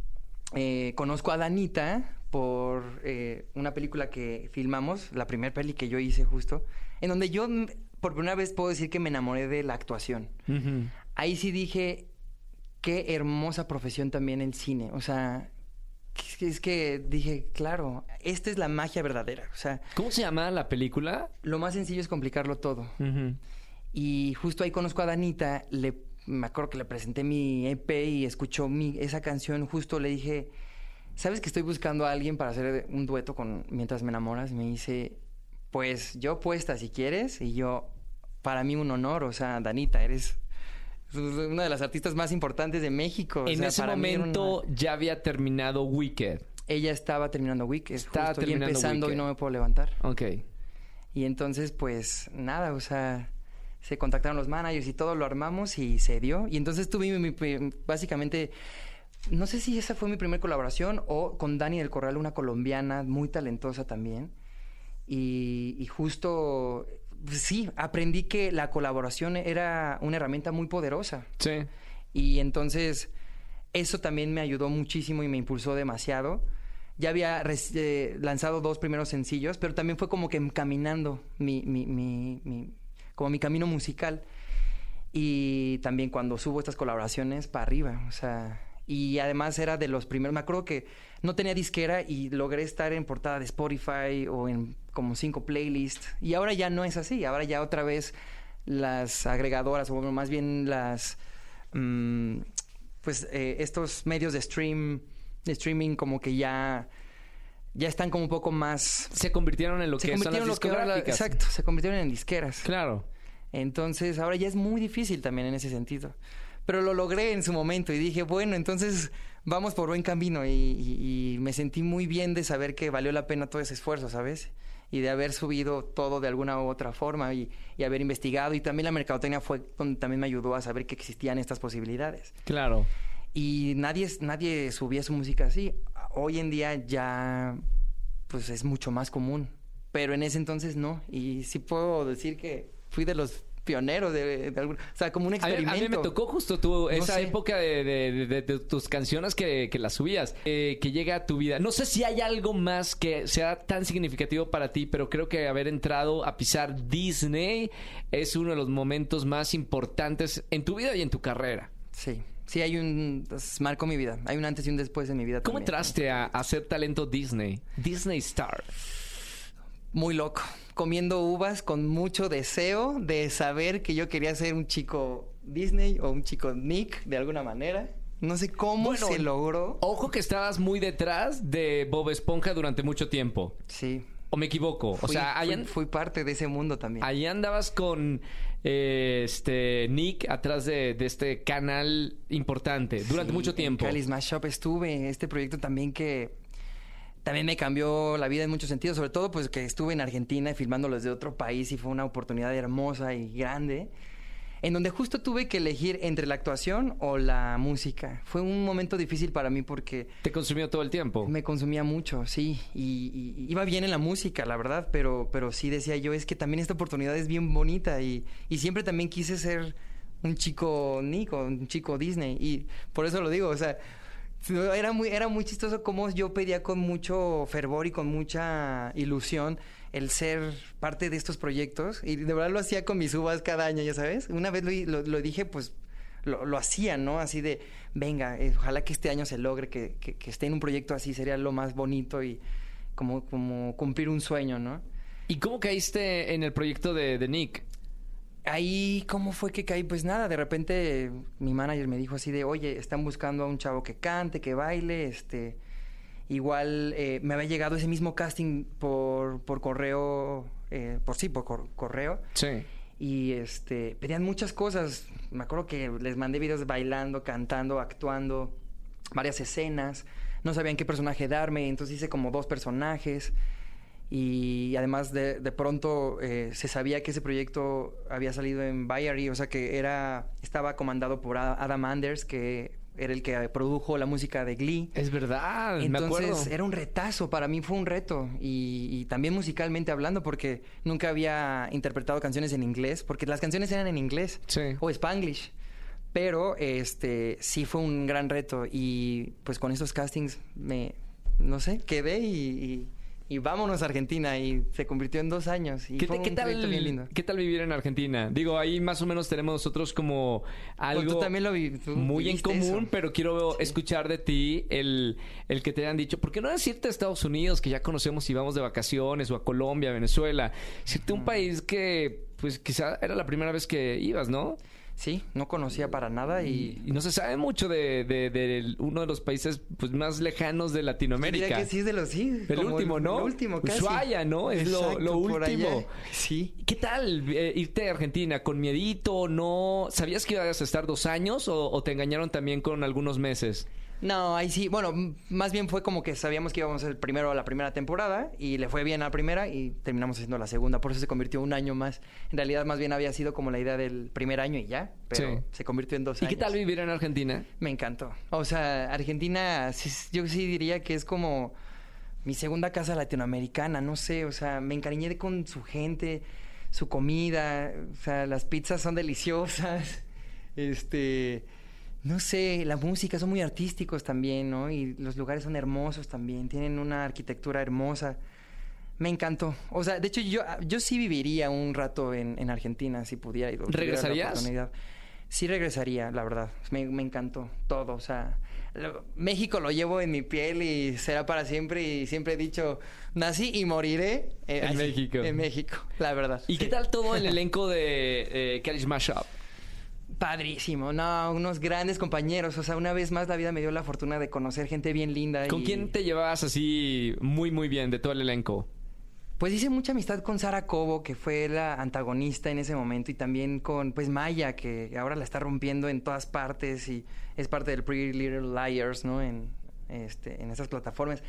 eh, conozco a Danita por eh, una película que filmamos, la primera peli que yo hice justo, en donde yo por primera vez puedo decir que me enamoré de la actuación. Uh-huh. Ahí sí dije, qué hermosa profesión también el cine. O sea... Es que dije, claro, esta es la magia verdadera. O sea, ¿cómo se llama la película? Lo más sencillo es complicarlo todo. Uh-huh. Y justo ahí conozco a Danita, le, me acuerdo que le presenté mi E P y escuchó mi, esa canción. Justo le dije, ¿sabes que estoy buscando a alguien para hacer un dueto con Mientras me enamoras? Y me dice, pues yo puesta si quieres. Y yo, para mí un honor, o sea, Danita, eres... una de las artistas más importantes de México. En o sea, ese para momento una... ya había terminado Wicked. Ella estaba terminando Wicked. Estaba justo, terminando y empezando Wicked. y no me puedo levantar. Ok. Y entonces, pues, nada, o sea... Se contactaron los managers y todo, lo armamos y se dio. Y entonces tuve mi, mi, básicamente... No sé si esa fue mi primera colaboración o con Dani del Corral, una colombiana muy talentosa también. Y, y justo... Sí, aprendí que la colaboración era una herramienta muy poderosa. Sí. Y entonces eso también me ayudó muchísimo y me impulsó demasiado. Ya había eh, lanzado dos primeros sencillos, pero también fue como que caminando mi, mi, mi, mi, como mi camino musical. Y también cuando subo estas colaboraciones, para arriba, o sea... Y además era de los primeros... Me acuerdo que no tenía disquera y logré estar en portada de Spotify o en como cinco playlists. Y ahora ya no es así. Ahora ya otra vez las agregadoras, o más bien las... Mmm, pues eh, estos medios de stream, de streaming como que ya... Ya están como un poco más... Se convirtieron en lo se que son las lo que ahora la- discográficas. exacto, se convirtieron en disqueras. Claro. Entonces, ahora ya es muy difícil también en ese sentido. Pero lo logré en su momento y dije, bueno, entonces vamos por buen camino. Y, y, y me sentí muy bien de saber que valió la pena todo ese esfuerzo, ¿sabes? y de haber subido todo de alguna u otra forma y, y haber investigado. Y también la mercadotecnia fue donde también me ayudó a saber que existían estas posibilidades. Claro. Y nadie, nadie subía su música así. Hoy en día ya pues es mucho más común, pero en ese entonces no. Y sí puedo decir que fui de los pioneros de, de algún, o sea, como un experimento. A mí, a mí me tocó justo tu, No esa sé. época de, de- de- de- de tus canciones que, que las subías, eh, que llega a tu vida. No sé si hay algo más que sea tan significativo para ti, pero creo que haber entrado a pisar Disney es uno de los momentos más importantes en tu vida y en tu carrera. Sí, sí hay un... pues, marcó mi vida. Hay un antes y un después en mi vida ¿Cómo también. entraste a, a ser talento Disney? Disney Star. Muy loco. Comiendo uvas con mucho deseo de saber que yo quería ser un chico Disney o un chico Nick de alguna manera. No sé cómo Bueno, se logró. Ojo que estabas muy detrás de Bob Esponja durante mucho tiempo. Sí. ¿O me equivoco? O Fui- sea, ahí, fui, an- fui parte de ese mundo también. ahí andabas con eh, este Nick atrás de, de este canal importante durante Sí, mucho tiempo. En Cali Smash Shop estuve. Este proyecto también que también me cambió la vida en muchos sentidos. Sobre todo, pues que estuve en Argentina filmándolo desde otro país y fue una oportunidad hermosa y grande. En donde justo tuve que elegir entre la actuación o la música. Fue un momento difícil para mí porque Te consumió todo el tiempo. me consumía mucho, sí. Y, y- iba bien en la música, la verdad. Pero, pero sí decía yo, es que también esta oportunidad es bien bonita. Y, y siempre también quise ser un chico Nico, un chico Disney. Y por eso lo digo, o sea... Era muy, era muy chistoso cómo yo pedía con mucho fervor y con mucha ilusión el ser parte de estos proyectos. Y de verdad lo hacía con mis uvas cada año, ya sabes. Una vez lo, lo- lo dije, pues lo, lo hacía, ¿no? Así de, venga, eh, ojalá que este año se logre, que, que, que esté en un proyecto así, sería lo más bonito y como, como cumplir un sueño, ¿no? ¿Y cómo caíste en el proyecto de, de Nick? Ahí, ¿cómo fue que caí? Pues nada, de repente mi manager me dijo así de, oye, están buscando a un chavo que cante, que baile, este... Igual eh, me había llegado ese mismo casting por, por correo, eh, por sí, por cor- correo. Sí. Y este, pedían muchas cosas. Me acuerdo que les mandé videos bailando, cantando, actuando, varias escenas. No sabían qué personaje darme, entonces hice como dos personajes. Y además de, de pronto eh, se sabía que ese proyecto había salido en Variety, o sea que era estaba comandado por Ad- Adam Anders, que era el que produjo la música de Glee. Es verdad, me acuerdo. Entonces era un retazo, para mí fue un reto y, y también musicalmente hablando porque nunca había interpretado canciones en inglés, porque las canciones eran en inglés Sí. o Spanglish, pero este sí fue un gran reto y pues con esos castings me, no sé, quedé y, y, y vámonos a Argentina y se convirtió en dos años y ¿Qué, fue te- qué un tal, proyecto bien lindo. ¿Qué tal vivir en Argentina? Digo, ahí más o menos tenemos nosotros como algo Pues tú también lo vi, tú muy en viviste común, eso. pero quiero Sí. escuchar de ti el, el que te hayan dicho, ¿por qué no decirte a Estados Unidos, que ya conocemos si vamos de vacaciones, o a Colombia, Venezuela? Decirte un país que, pues quizá era la primera vez que ibas, ¿no? Sí, no conocía para nada y... Y no se sabe mucho de, de- de uno de los países pues, más lejanos de Latinoamérica. Diría que sí es de los sí. El como último, ¿no? El último, casi. Ushuaia, ¿no? Es lo- Exacto, lo por último. allá. Sí. ¿Qué tal eh, irte a Argentina? ¿Con miedito? ¿No? ¿Sabías que ibas a estar dos años o, o te engañaron también con algunos meses? No, ahí sí. Bueno, m- más bien fue como que sabíamos que íbamos a ser primero a la primera temporada y le fue bien a la primera y terminamos haciendo la segunda. Por eso se convirtió un año más. En realidad, más bien había sido como la idea del primer año y ya, pero Sí. se convirtió en dos ¿Y años. qué tal vivir en Argentina? Me encantó. O sea, Argentina, sí- yo sí diría que es como mi segunda casa latinoamericana, no sé, o sea, me encariñé con su gente, su comida, o sea, las pizzas son deliciosas, este, no sé, la música, son muy artísticos también, ¿no? Y los lugares son hermosos también, tienen una arquitectura hermosa. Me encantó. O sea, de hecho, yo, yo sí viviría un rato en, en Argentina, si pudiera. y tuviera la ¿Regresarías? oportunidad. Sí regresaría, la verdad. Me, me encantó todo. O sea, lo- México lo llevo en mi piel y será para siempre. Y siempre he dicho, nací y moriré eh, En así, México. En México, la verdad. ¿Y sí. qué tal todo el elenco de eh, Cali Smash Up? Padrísimo. No, unos grandes compañeros. O sea, una vez más la vida me dio la fortuna de conocer gente bien linda. ¿Con y- quién te llevabas así muy, muy bien de todo el elenco? Pues hice mucha amistad con Sara Cobo, que fue la antagonista en ese momento, y también con pues Maya, que ahora la está rompiendo en todas partes y es parte del Pretty Little Liars, ¿no? En, este, en esas plataformas.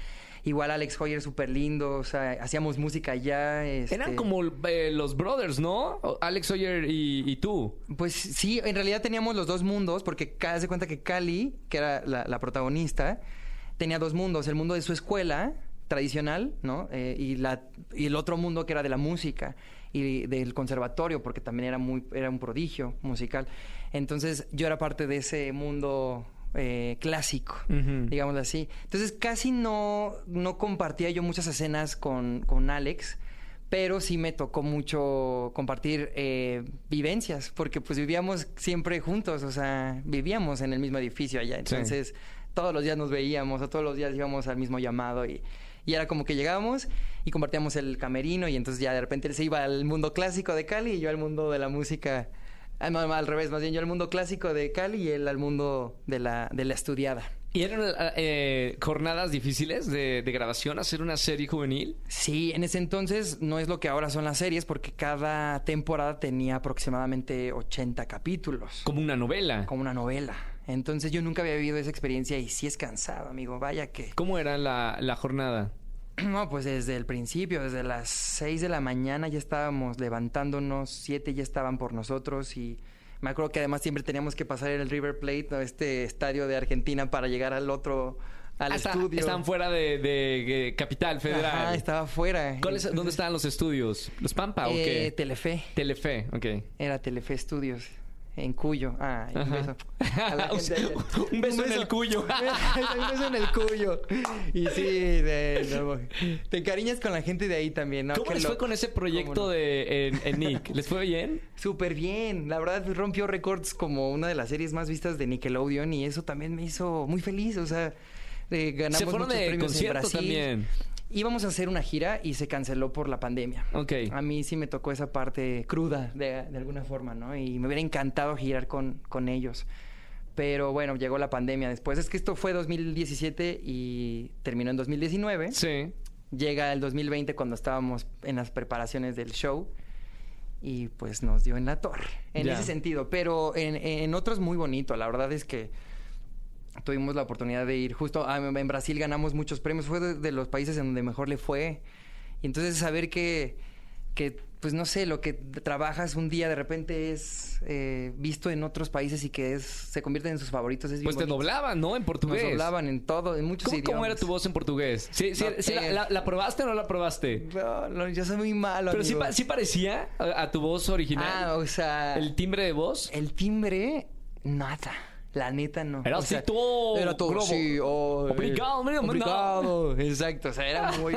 Igual Alex Hoyer, súper lindo, o sea, hacíamos música allá. Este... Eran como eh, los brothers, ¿no? Alex Hoyer y, y tú. Pues sí, en realidad teníamos los dos mundos, porque cada se cuenta que Cali, que era la, la protagonista, tenía dos mundos, el mundo de su escuela tradicional, ¿no? Eh, y, la, y el otro mundo que era de la música y del conservatorio, porque también era muy era un prodigio musical. Entonces yo era parte de ese mundo eh, clásico, uh-huh. digámoslo así. Entonces casi no, no compartía yo muchas escenas con, con Alex, pero sí me tocó mucho compartir eh, vivencias, porque pues vivíamos siempre juntos, o sea, vivíamos en el mismo edificio allá. Entonces sí. todos los días nos veíamos, o todos los días íbamos al mismo llamado y... Y era como que llegábamos y compartíamos el camerino y entonces ya de repente él se iba al mundo clásico de Cali y yo al mundo de la música... Ah, no, al revés, más bien yo al mundo clásico de Cali y él al mundo de la, de la estudiada. ¿Y eran eh, jornadas difíciles de, de grabación, hacer una serie juvenil? Sí, en ese entonces no es lo que ahora son las series porque cada temporada tenía aproximadamente ochenta capítulos. Como una novela. Como una novela. Entonces yo nunca había vivido esa experiencia y sí es cansado, amigo, vaya que... ¿Cómo era la, la jornada? No, pues desde el principio, desde las seis de la mañana ya estábamos levantándonos, siete ya estaban por nosotros y me acuerdo que además siempre teníamos que pasar el River Plate, ¿no? Este estadio de Argentina para llegar al otro... al ah, estudio. Están fuera de, de, de Capital Federal. Ajá, estaba fuera. Entonces, ¿dónde estaban los estudios? ¿Los Pampa o qué? Eh, Telefe. Telefe, ok. Era Telefe Estudios. En Cuyo. Ah, un beso. A la gente allá. un, beso un beso en el Cuyo. un beso en el Cuyo. Y sí, de, no, te encariñas con la gente de ahí también, ¿no? ¿Cómo Qué les lo... fue con ese proyecto no? de en, en Nick? ¿Les fue bien? Súper bien. La verdad, rompió récords como una de las series más vistas de Nickelodeon y eso también me hizo muy feliz. O sea, eh, ganamos Se fueron muchos de premios en Brasil. También. Íbamos a hacer una gira y se canceló por la pandemia. Ok. A mí sí me tocó esa parte cruda de, de alguna forma, ¿no? Y me hubiera encantado girar con, con ellos. Pero bueno, llegó la pandemia después. Es que esto fue dos mil diecisiete y terminó en dos mil diecinueve. Sí. Llega el dos mil veinte cuando estábamos en las preparaciones del show y pues nos dio en la torre. En ya. ese sentido. Pero en, en otros muy bonito. La verdad es que tuvimos la oportunidad de ir justo a, en Brasil, ganamos muchos premios, fue de, de los países en donde mejor le fue. Y entonces saber que, que pues no sé, lo que trabajas un día de repente es eh, visto en otros países y que es se convierten en sus favoritos. Es bien pues te bonito. doblaban, ¿no? En portugués. Nos doblaban en todo, en muchos ¿Cómo, idiomas. ¿Cómo era tu voz en portugués? ¿Sí, sí, no, sí, eh, la, la, ¿La probaste o no la probaste? No, no, yo soy muy malo, Pero amigo. sí, sí parecía a, a tu voz original. Ah, o sea... ¿El timbre de voz? El timbre, nada. La neta, no. Era o así sea, todo. Era todo, globo. sí. Oh, Obrigado, mira, Obrigado. No. Exacto. O sea, era muy...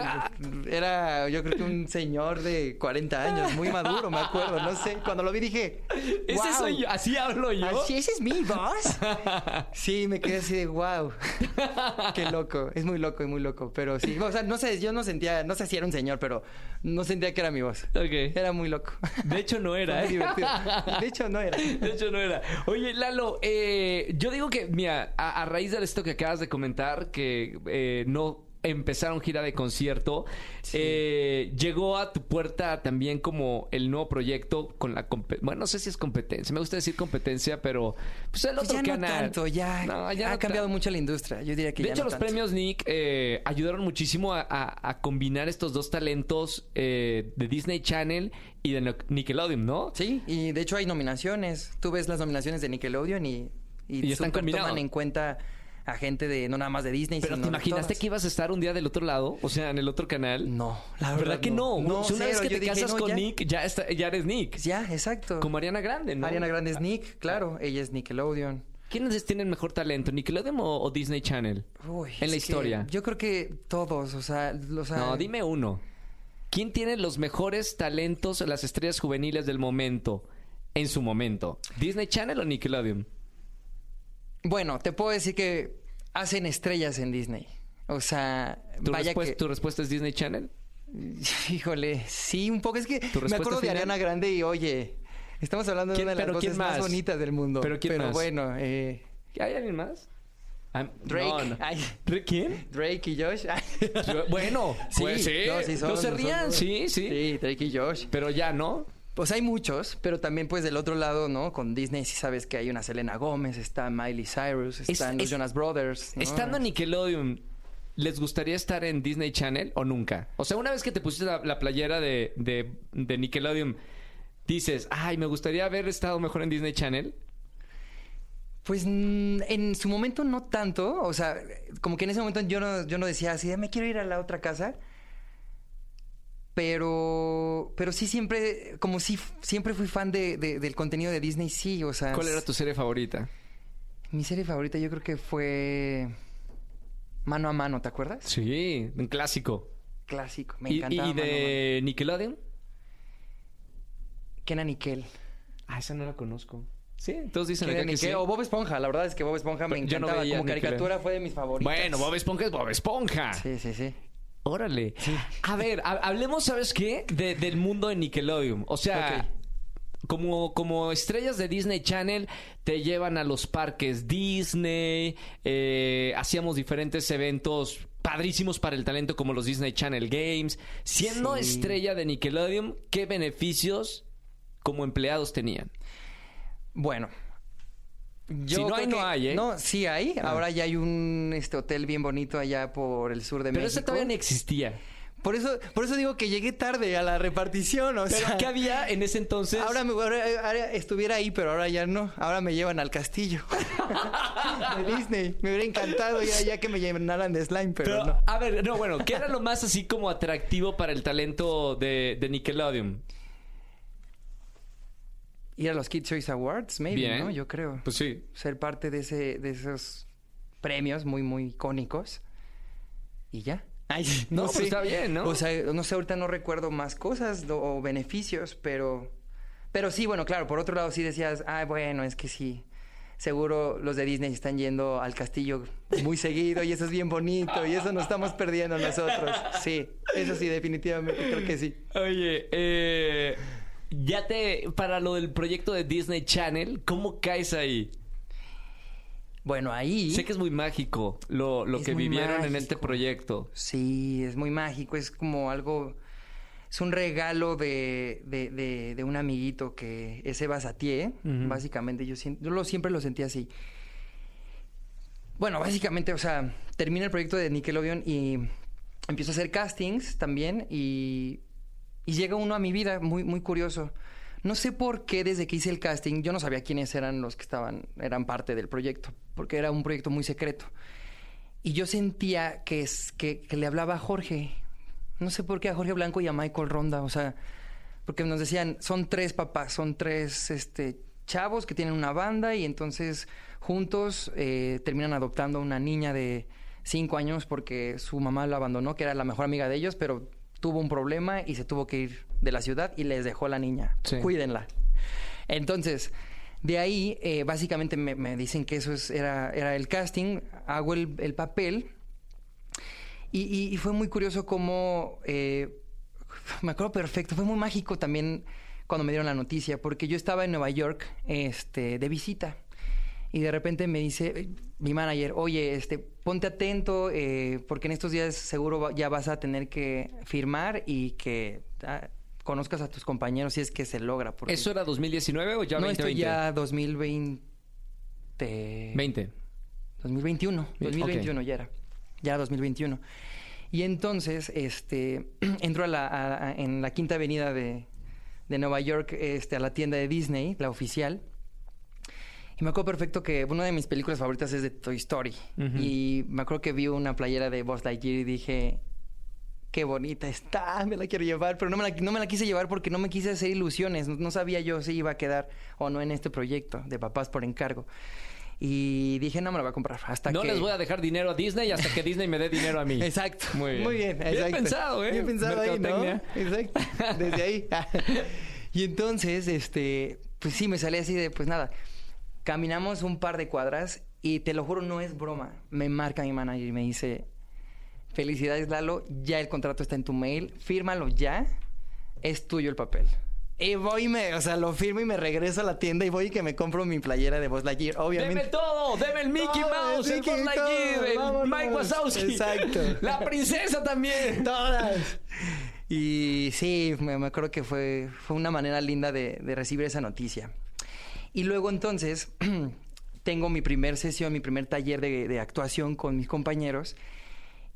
Era, yo creo que un señor de cuarenta años, muy maduro, me acuerdo. No sé, cuando lo vi dije... ¿Ese wow. soy yo? ¿Así hablo yo? ¿Así, ese es mi voz? Sí, me quedé así de wow. Qué loco. Es muy loco y muy loco. Pero sí, o sea, no sé, yo no sentía... No sé si era un señor, pero no sentía que era mi voz. Ok. Era muy loco. De hecho, no era, Fue ¿eh? muy divertido. De hecho, no era. De hecho, no era. Oye, Lalo, eh... yo digo que, mira, a, a raíz de esto que acabas de comentar, que eh, no empezaron gira de concierto, sí. eh, llegó a tu puerta también como el nuevo proyecto con la... Bueno, no sé si es competencia, me gusta decir competencia, pero pues el otro pues ya canal... No tanto, ya, no, ya ha no cambiado mucho la industria, yo diría que de ya hecho, no los tanto. premios Nick eh, ayudaron muchísimo a, a, a combinar estos dos talentos eh, de Disney Channel y de Nickelodeon, ¿no? Sí, y de hecho hay nominaciones. Tú ves las nominaciones de Nickelodeon y... Y, y están combinados. Toman en cuenta a gente de no nada más de Disney. Pero sino ¿te imaginaste todas. que ibas a estar un día del otro lado? O sea, en el otro canal. No, la verdad, verdad que no. No, si una cero, vez que yo te dije, casas no, con ya. Nick, ya, está, ya eres Nick. Ya, exacto. Como Ariana Grande, ¿no? Ariana Grande es Nick, claro. Ella es Nickelodeon. ¿Quiénes tienen mejor talento? ¿Nickelodeon o, o Disney Channel? Uy, en la es historia. Yo creo que todos, o sea, o sea... No, dime uno. ¿Quién tiene los mejores talentos, las estrellas juveniles del momento? En su momento. ¿Disney Channel o Nickelodeon? Bueno, te puedo decir que hacen estrellas en Disney. O sea, ¿Tu, vaya respu- que... ¿Tu respuesta es Disney Channel? Híjole, sí, un poco. Es que me acuerdo de Ariana Grande y oye, estamos hablando de una de las voces más? más bonitas del mundo. Pero ¿quién pero más? bueno, eh... ¿Hay alguien más? I'm... Drake. No, no. Ay. ¿Quién? Drake y Josh. Bueno, sí, pues sí. No, sí son, no se no rían, son... sí, sí. Sí, Drake y Josh. Pero ya, ¿no? Pues hay muchos, pero también pues del otro lado, ¿no? Con Disney sí sabes que hay una Selena Gómez, está Miley Cyrus, están es, los es, Jonas Brothers, ¿no? Estando en Nickelodeon, ¿les gustaría estar en Disney Channel o nunca? O sea, una vez que te pusiste la, la playera de, de, de Nickelodeon, dices, ay, me gustaría haber estado mejor en Disney Channel. Pues en su momento no tanto. O sea, como que en ese momento yo no, yo no decía así, me quiero ir a la otra casa. Pero, pero sí siempre, como si siempre fui fan de, de, del contenido de Disney, sí, o sea... ¿Cuál era tu serie favorita? Mi serie favorita yo creo que fue Mano a Mano, ¿te acuerdas? Sí, un clásico. Clásico, me ¿Y, encantaba. y de Mano a Mano. Nickelodeon? Kenan y Kel. Ah, esa no la conozco. Sí, todos dicen Kenan acá y que Kel. sí. O Bob Esponja, la verdad es que Bob Esponja me Pero yo no encantaba. veía Como Nickelodeon. caricatura fue de mis favoritas. Bueno, Bob Esponja es Bob Esponja. Sí, sí, sí. Órale. Sí. A ver, ha- hablemos, ¿sabes qué? De- del mundo de Nickelodeon. O sea, como, como estrellas de Disney Channel, te llevan a los parques Disney, eh, hacíamos diferentes eventos padrísimos para el talento como los Disney Channel Games. Siendo Sí. estrella de Nickelodeon, ¿qué beneficios como empleados tenían? Bueno. Yo Si no hay, creo no que- hay, ¿eh? No, sí hay. Ah. Ahora ya hay un este hotel bien bonito allá por el sur de Pero México. ese todavía no existía. Por eso, por eso digo que llegué tarde a la repartición, o ¿Pero sea... qué había en ese entonces? Ahora, me, ahora, ahora estuviera ahí, pero ahora ya no. Ahora me llevan al castillo de Disney. Me hubiera encantado ya, ya que me llenaran de slime, pero, Pero, no. a ver, no, bueno, ¿qué era lo más así como atractivo para el talento de, de Nickelodeon? Ir a los Kids Choice Awards, maybe, Bien. ¿no? Yo creo. Pues sí. Ser parte de ese, de esos premios muy, muy icónicos. Y ya. Ay, No, pues está bien, ¿no? O sea, no sé, ahorita no recuerdo más cosas do- o beneficios, pero... Pero sí, bueno, claro, por otro lado sí decías, ah, bueno, es que sí. Seguro los de Disney están yendo al castillo muy seguido y eso es bien bonito y eso nos estamos perdiendo nosotros. Sí, eso sí, definitivamente creo que sí. Oye, eh, ya te... Para lo del proyecto de Disney Channel, ¿cómo caes ahí? Bueno, ahí... Sé que es muy mágico lo, lo Es que muy vivieron en mágico. este proyecto. Sí, es muy mágico, es como algo... Es un regalo de, de, de, de un amiguito que es Eva Satie, Ujú. básicamente. Yo, sien- yo lo, siempre lo sentí así. Bueno, básicamente, o sea, termina el proyecto de Nickelodeon y empiezo a hacer castings también y, y llega uno a mi vida muy, muy curioso. No sé por qué desde que hice el casting yo no sabía quiénes eran los que estaban, eran parte del proyecto, porque era un proyecto muy secreto. Y yo sentía que, es, que, que le hablaba a Jorge. No sé por qué a Jorge Blanco y a Michael Ronda, o sea, porque nos decían, son tres papás, son tres este, chavos que tienen una banda y entonces juntos eh, terminan adoptando a una niña de cinco años porque su mamá la abandonó, que era la mejor amiga de ellos, pero tuvo un problema y se tuvo que ir de la ciudad y les dejó a la niña. Sí. Cuídenla. Entonces, de ahí, eh, básicamente me, me dicen que eso es, era, era el casting, hago el, el papel. Y, y, y fue muy curioso cómo, eh, me acuerdo perfecto, fue muy mágico también cuando me dieron la noticia, porque yo estaba en Nueva York este, de visita y de repente me dice eh, mi manager, oye, este, ponte atento eh, porque en estos días seguro va- ya vas a tener que firmar y que ah, conozcas a tus compañeros si es que se logra. Porque ¿Eso era dos mil diecinueve o ya no, veinte esto veinte? ya dos mil veinte... veinte. dos mil veintiuno. Bien, dos mil veintiuno ya era. Ya era dos mil veintiuno. Y entonces, este, entro a la, a- a- en la Quinta Avenida de, de Nueva York, este, a la tienda de Disney, la oficial. Y me acuerdo perfecto que una de mis películas favoritas es de Toy Story. Ujú. Y me acuerdo que vi una playera de Buzz Lightyear y dije, qué bonita está, me la quiero llevar. Pero no me la, no me la quise llevar porque no me quise hacer ilusiones. No, no sabía yo si iba a quedar o no en este proyecto de Papás por Encargo. Y dije, no me la voy a comprar hasta No que... les voy a dejar dinero a Disney hasta que Disney me dé dinero a mí. Exacto. Muy bien. Muy bien, Bien exacto. pensado, ¿eh? Bien pensado ahí, ¿no? Mercadotecnia. Exacto. Desde ahí. Y entonces, este, pues sí, me salí así de, pues nada. Caminamos un par de cuadras y te lo juro, no es broma. Me marca mi manager y me dice, felicidades, Lalo, ya el contrato está en tu mail, fírmalo ya, es tuyo el papel. Y voy y me, o sea, lo firmo y me regreso a la tienda y voy y que me compro mi playera de Buzz Lightyear, obviamente. ¡Deme todo! ¡Deme el Mickey Todo, Mouse! el ¡El Mickey, Buzz Lightyear! todo, ¡El vámonos. Mike Wazowski! Exacto. ¡La princesa también! Todas. Y sí, me, me acuerdo que fue, fue una manera linda de, de recibir esa noticia. Y luego entonces tengo mi primer sesión, mi primer taller de, de actuación con mis compañeros.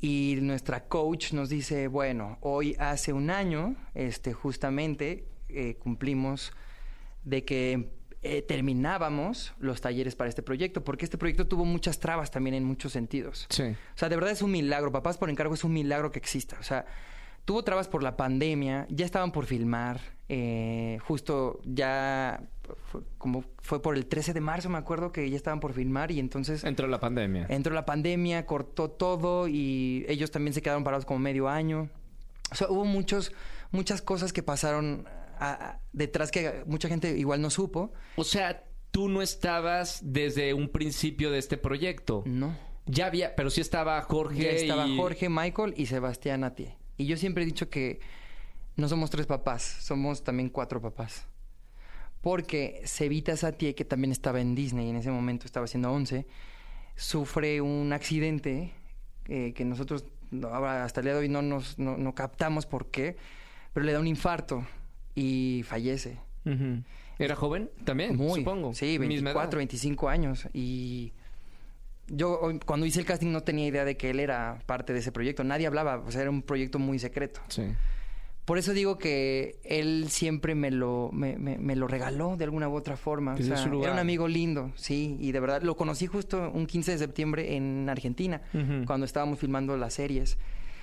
Y nuestra coach nos dice, bueno, hoy hace un año, este, justamente, eh, cumplimos de que eh, terminábamos los talleres para este proyecto, porque este proyecto tuvo muchas trabas también en muchos sentidos. Sí. O sea, de verdad es un milagro. Papás por Encargo es un milagro que exista. O sea, tuvo trabas por la pandemia, ya estaban por filmar, eh, justo ya, fue, como fue por el trece de marzo, me acuerdo que ya estaban por filmar y entonces... Entró la pandemia. Entró la pandemia, cortó todo y ellos también se quedaron parados como medio año. O sea, hubo muchos, muchas cosas que pasaron a, a, detrás que mucha gente igual no supo. O sea, tú no estabas desde un principio de este proyecto. No. Ya había, pero sí estaba Jorge. Ya estaba y... Jorge, Michael y Sebastián Atié. Y yo siempre he dicho que no somos tres papás, somos también cuatro papás. Porque Cevita Atié, que también estaba en Disney, en ese momento estaba haciendo once, sufre un accidente eh, que nosotros ahora hasta el día de hoy no, nos, no, no captamos por qué, pero le da un infarto y fallece. Uh-huh. ¿Era joven también? Muy, supongo. Sí, veinticuatro, veinticinco años. Y yo cuando hice el casting no tenía idea de que él era parte de ese proyecto. Nadie hablaba, o sea, era un proyecto muy secreto. Sí. Por eso digo que él siempre me lo, me, me, me lo regaló de alguna u otra forma. O sea, era un amigo lindo, sí. Y de verdad, lo conocí justo un quince de septiembre en Argentina, uh-huh. cuando estábamos filmando las series.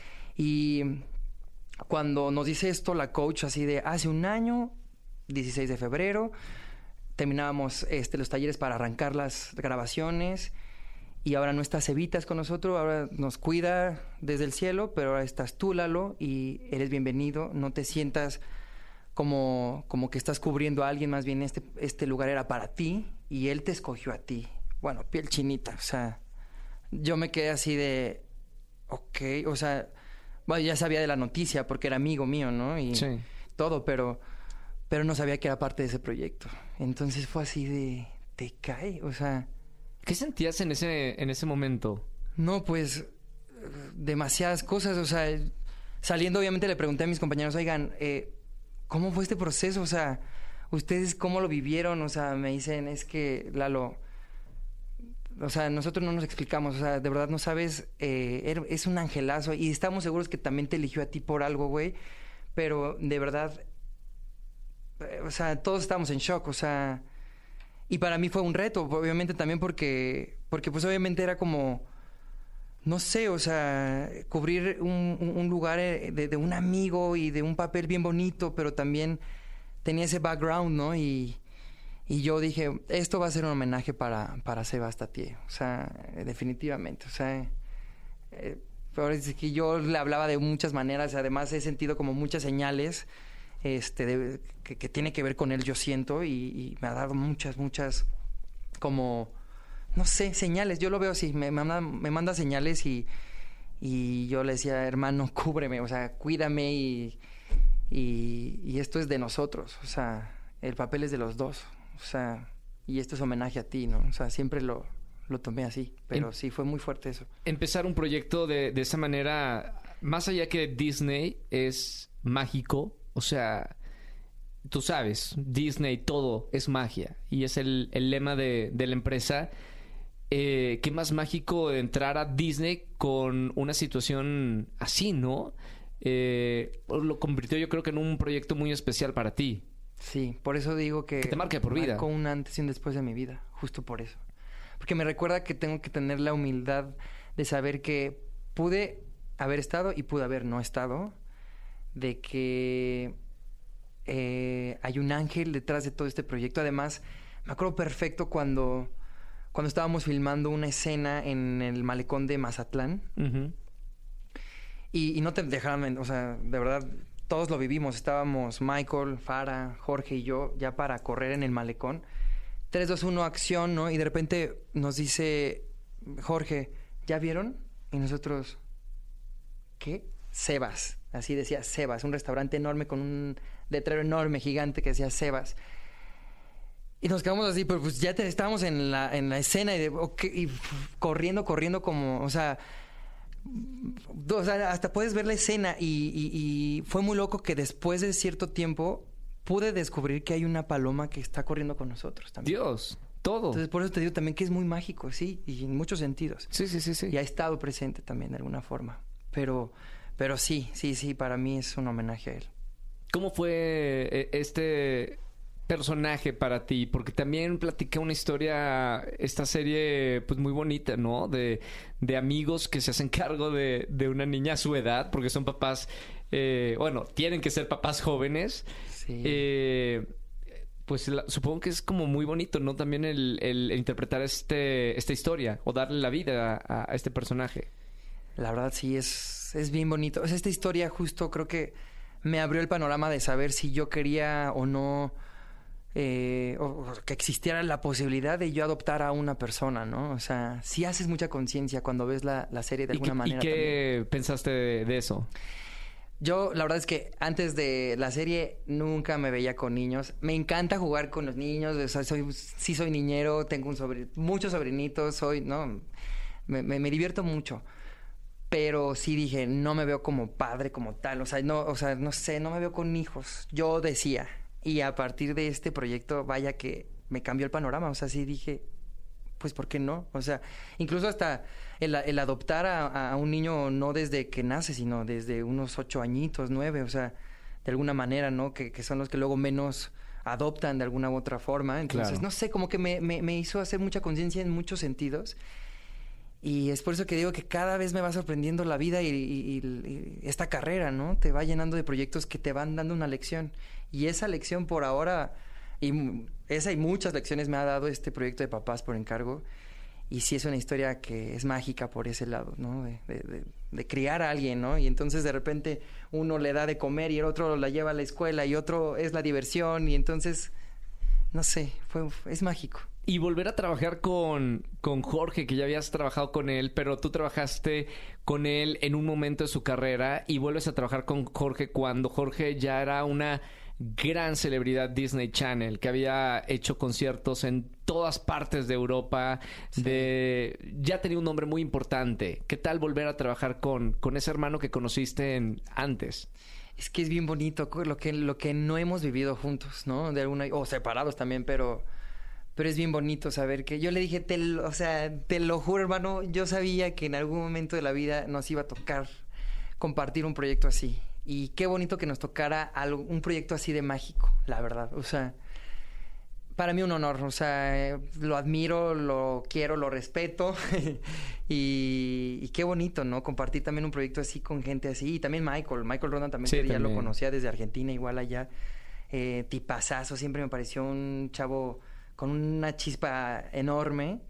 Y cuando nos dice esto la coach así de hace un año, dieciséis de febrero, terminábamos este, los talleres para arrancar las grabaciones. Y ahora no está Cevitas con nosotros, ahora nos cuida desde el cielo, pero ahora estás tú, Lalo, y eres bienvenido. No te sientas como, como que estás cubriendo a alguien, más bien este, este lugar era para ti y él te escogió a ti. Bueno, piel chinita, o sea, yo me quedé así de, ok, o sea, bueno, ya sabía de la noticia porque era amigo mío, ¿no? Y sí. todo, pero, pero no sabía que era parte de ese proyecto. Entonces fue así de, te cae, o sea... ¿Qué sentías en ese, en ese momento? No, pues demasiadas cosas. O sea, saliendo obviamente le pregunté a mis compañeros, oigan, eh, ¿cómo fue este proceso? O sea, ¿ustedes cómo lo vivieron? O sea, me dicen, es que, Lalo, o sea, nosotros no nos explicamos. O sea, de verdad no sabes, eh, es un angelazo. Y estamos seguros que también te eligió a ti por algo, güey. Pero de verdad, eh, o sea, todos estábamos en shock, o sea... Y para mí fue un reto, obviamente también porque, porque pues obviamente era como, no sé, o sea, cubrir un, un, un lugar de, de un amigo y de un papel bien bonito, pero también tenía ese background, ¿no? Y, y yo dije, esto va a ser un homenaje para, para Sebastián Atié, o sea, definitivamente, o sea, eh, ahora es que yo le hablaba de muchas maneras, además he sentido como muchas señales, este de, que, que tiene que ver con él, yo siento, y, y me ha dado muchas, muchas como, no sé, señales. Yo lo veo así, me, me, manda, me manda señales y, y yo le decía, hermano, cúbreme, o sea, cuídame y, y, y esto es de nosotros, o sea, el papel es de los dos, o sea, y esto es homenaje a ti, ¿no? O sea, siempre lo, lo tomé así, pero em, sí, fue muy fuerte eso. Empezar un proyecto de, de esa manera, más allá que Disney, es mágico. O sea, tú sabes, Disney, todo es magia. Y es el, el lema de, de la empresa. Eh, ¿Qué más mágico entrar a Disney con una situación así, no? Eh, lo convirtió yo creo que en un proyecto muy especial para ti. Sí, por eso digo que... Que te marque por vida. Marcó un antes y un después de mi vida, justo por eso. Porque me recuerda que tengo que tener la humildad de saber que pude haber estado y pude haber no estado... de que eh, hay un ángel detrás de todo este proyecto. Además, me acuerdo perfecto cuando, cuando estábamos filmando una escena en el malecón de Mazatlán. Uh-huh. Y, y no te dejaron, o sea, de verdad, todos lo vivimos. Estábamos Michael, Farah, Jorge y yo ya para correr en el malecón. tres, dos, uno, acción, ¿no? Y de repente nos dice Jorge, ¿ya vieron? Y nosotros, ¿qué? Sebas. Así decía Sebas, un restaurante enorme con un letrero enorme, gigante, que decía Sebas. Y nos quedamos así, pero pues ya te, estábamos en la, en la escena y, de, okay, y corriendo, corriendo como, o sea, o sea, hasta puedes ver la escena y, y, y fue muy loco que después de cierto tiempo pude descubrir que hay una paloma que está corriendo con nosotros también. Dios, todo. Entonces por eso te digo también que es muy mágico, sí, y en muchos sentidos. Sí, sí, sí, sí. Y ha estado presente también de alguna forma. Pero, pero sí, sí, sí, para mí es un homenaje a él. ¿Cómo fue eh, este personaje para ti? Porque también platica una historia, esta serie, pues muy bonita, ¿no? De, de amigos que se hacen cargo de, de una niña a su edad, porque son papás, eh, bueno, tienen que ser papás jóvenes. Sí. Eh, pues la, supongo que es como muy bonito, ¿no? También el, el, el interpretar este, esta historia o darle la vida a, a este personaje. La verdad sí, es, es bien bonito. O sea, esta historia justo creo que me abrió el panorama de saber si yo quería o no... Eh, o, o que existiera la posibilidad de yo adoptar a una persona, ¿no? O sea, sí haces mucha conciencia cuando ves la, la serie de alguna qué, manera. ¿Y qué también. pensaste de, de eso? Yo, la verdad es que antes de la serie nunca me veía con niños. Me encanta jugar con los niños. O sea, soy, sí soy niñero, tengo un sobrin, muchos sobrinitos, soy, ¿no? Me, me, me divierto mucho. Pero sí dije, no me veo como padre, como tal. O sea, no, o sea, no sé, no me veo con hijos. Yo decía... Y a partir de este proyecto, vaya que me cambió el panorama. O sea, sí dije, pues, ¿por qué no? O sea, incluso hasta el, el adoptar a, a un niño no desde que nace, sino desde unos ocho añitos, nueve. O sea, de alguna manera, ¿no? Que, que son los que luego menos adoptan de alguna u otra forma. Entonces, claro. no sé, como que me, me, me hizo hacer mucha conciencia en muchos sentidos. Y es por eso que digo que cada vez me va sorprendiendo la vida y, y, y esta carrera, ¿no? Te va llenando de proyectos que te van dando una lección. Y esa lección por ahora, y esa y muchas lecciones me ha dado este proyecto de Papás por Encargo. Y sí es una historia que es mágica por ese lado, ¿no? De, de, de, de criar a alguien, ¿no? Y entonces de repente uno le da de comer y el otro la lleva a la escuela y otro es la diversión. Y entonces, no sé, fue, es mágico. Y volver a trabajar con, con Jorge, que ya habías trabajado con él, pero tú trabajaste con él en un momento de su carrera y vuelves a trabajar con Jorge cuando Jorge ya era una gran celebridad Disney Channel, que había hecho conciertos en todas partes de Europa, sí. de ya tenía un nombre muy importante. ¿Qué tal volver a trabajar con, con ese hermano que conociste en, antes? Es que es bien bonito lo que, lo que no hemos vivido juntos, ¿no? De alguna, o separados también, pero... Pero es bien bonito saber que... Yo le dije, te lo, o sea, te lo juro, hermano, yo sabía que en algún momento de la vida nos iba a tocar compartir un proyecto así. Y qué bonito que nos tocara algo, un proyecto así de mágico, la verdad. O sea, para mí un honor. O sea, lo admiro, lo quiero, lo respeto. y, y qué bonito, ¿no? Compartir también un proyecto así con gente así. Y también Michael. Michael Rodan también, sí, que también. Ya lo conocía desde Argentina, igual allá. Eh, tipazazo. Siempre me pareció un chavo... con una chispa enorme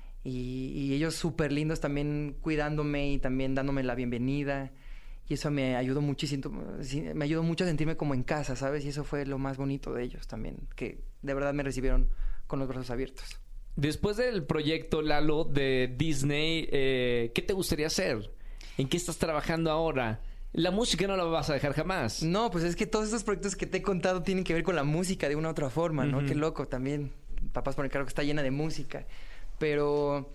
y, y ellos súper lindos también cuidándome y también dándome la bienvenida y eso me ayudó muchísimo, me ayudó mucho a sentirme como en casa, ¿sabes? Y eso fue lo más bonito de ellos también, que de verdad me recibieron con los brazos abiertos. Después del proyecto, Lalo, de Disney, eh, ¿qué te gustaría hacer? ¿En qué estás trabajando ahora? La música no la vas a dejar jamás. No, pues es que todos estos proyectos que te he contado tienen que ver con la música de una u otra forma, ¿no? Uh-huh. Qué loco también. Papás por Encargo, que está llena de música, pero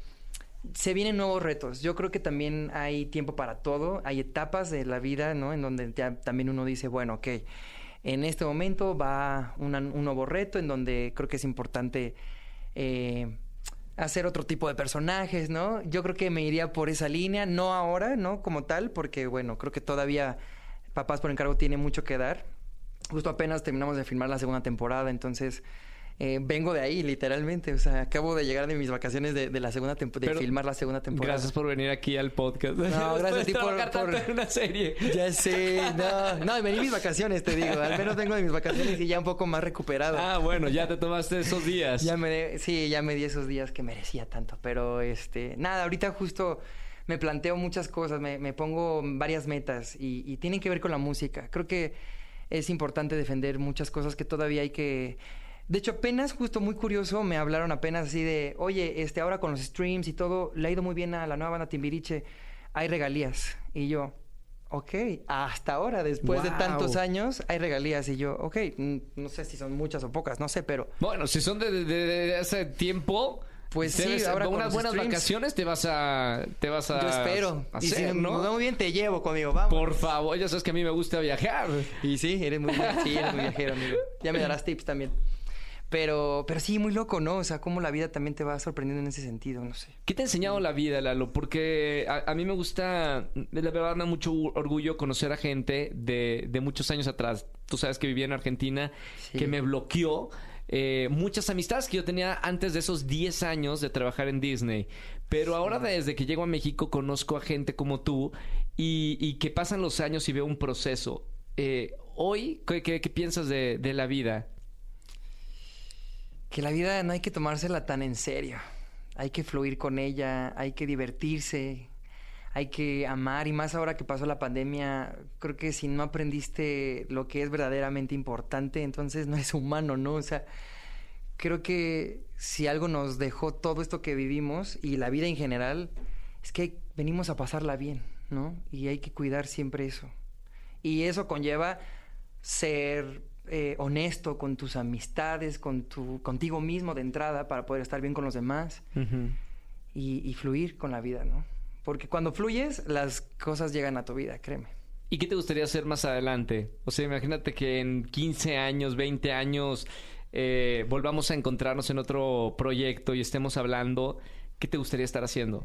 se vienen nuevos retos. Yo creo que también hay tiempo para todo, hay etapas de la vida, ¿no? En donde ya también uno dice, bueno, ok, en este momento va una, un nuevo reto en donde creo que es importante eh, hacer otro tipo de personajes, ¿no? Yo creo que me iría por esa línea, no ahora, ¿no? Como tal, porque, bueno, creo que todavía Papás por Encargo tiene mucho que dar. Justo apenas terminamos de filmar la segunda temporada, entonces... Eh, vengo de ahí, literalmente. O sea, acabo de llegar de mis vacaciones de, de la segunda temporada, de filmar la segunda temporada. Gracias por venir aquí al podcast. No, gracias a ti por, por... en una serie. Ya sé, no, no, vení mis vacaciones, te digo. Al menos vengo de mis vacaciones y ya un poco más recuperado. Ah, bueno, ya te tomaste esos días. Ya me, sí, ya me di esos días que merecía tanto. Pero, este, nada, ahorita justo me planteo muchas cosas, me, me pongo varias metas y, y tienen que ver con la música. Creo que es importante defender muchas cosas que todavía hay que... De hecho, apenas, justo muy curioso, me hablaron apenas así de, oye, este, ahora con los streams y todo, le ha ido muy bien a la nueva banda Timbiriche, hay regalías. Y yo, ok, hasta ahora, después wow. de tantos años, hay regalías. Y yo, ok, no sé si son muchas o pocas, no sé, pero... Bueno, si son de, de, de hace tiempo... Pues sí, ahora con unas buenas streams, vacaciones te vas a te vas a yo espero hacer, y si ¿no? nos va muy bien te llevo conmigo, vamos. Por favor, ya sabes que a mí me gusta viajar. Y sí, eres muy sí, eres muy viajero, amigo. Ya me darás tips también. Pero, pero sí, muy loco, ¿no? O sea, cómo la vida también te va sorprendiendo en ese sentido, no sé. ¿Qué te ha enseñado la vida, Lalo? Porque a, a mí me gusta, la verdad me da mucho orgullo conocer a gente de, de muchos años atrás. Tú sabes que vivía en Argentina, sí. que me bloqueó eh, muchas amistades que yo tenía antes de esos diez años de trabajar en Disney. Pero ahora desde que llego a México conozco a gente como tú y, y que pasan los años y veo un proceso. Eh, hoy, ¿qué, qué, qué piensas de, de la vida? Que la vida no hay que tomársela tan en serio. Hay que fluir con ella, hay que divertirse, hay que amar. Y más ahora que pasó la pandemia, creo que si no aprendiste lo que es verdaderamente importante, entonces no eres humano, ¿no? O sea, creo que si algo nos dejó todo esto que vivimos y la vida en general, es que venimos a pasarla bien, ¿no? Y hay que cuidar siempre eso. Y eso conlleva ser... Eh, honesto con tus amistades, con tu, contigo mismo de entrada para poder estar bien con los demás uh-huh. y, y fluir con la vida, ¿no? Porque cuando fluyes, las cosas llegan a tu vida, créeme. ¿Y qué te gustaría hacer más adelante? O sea, imagínate que en quince años, veinte años eh, volvamos a encontrarnos en otro proyecto y estemos hablando. ¿Qué te gustaría estar haciendo?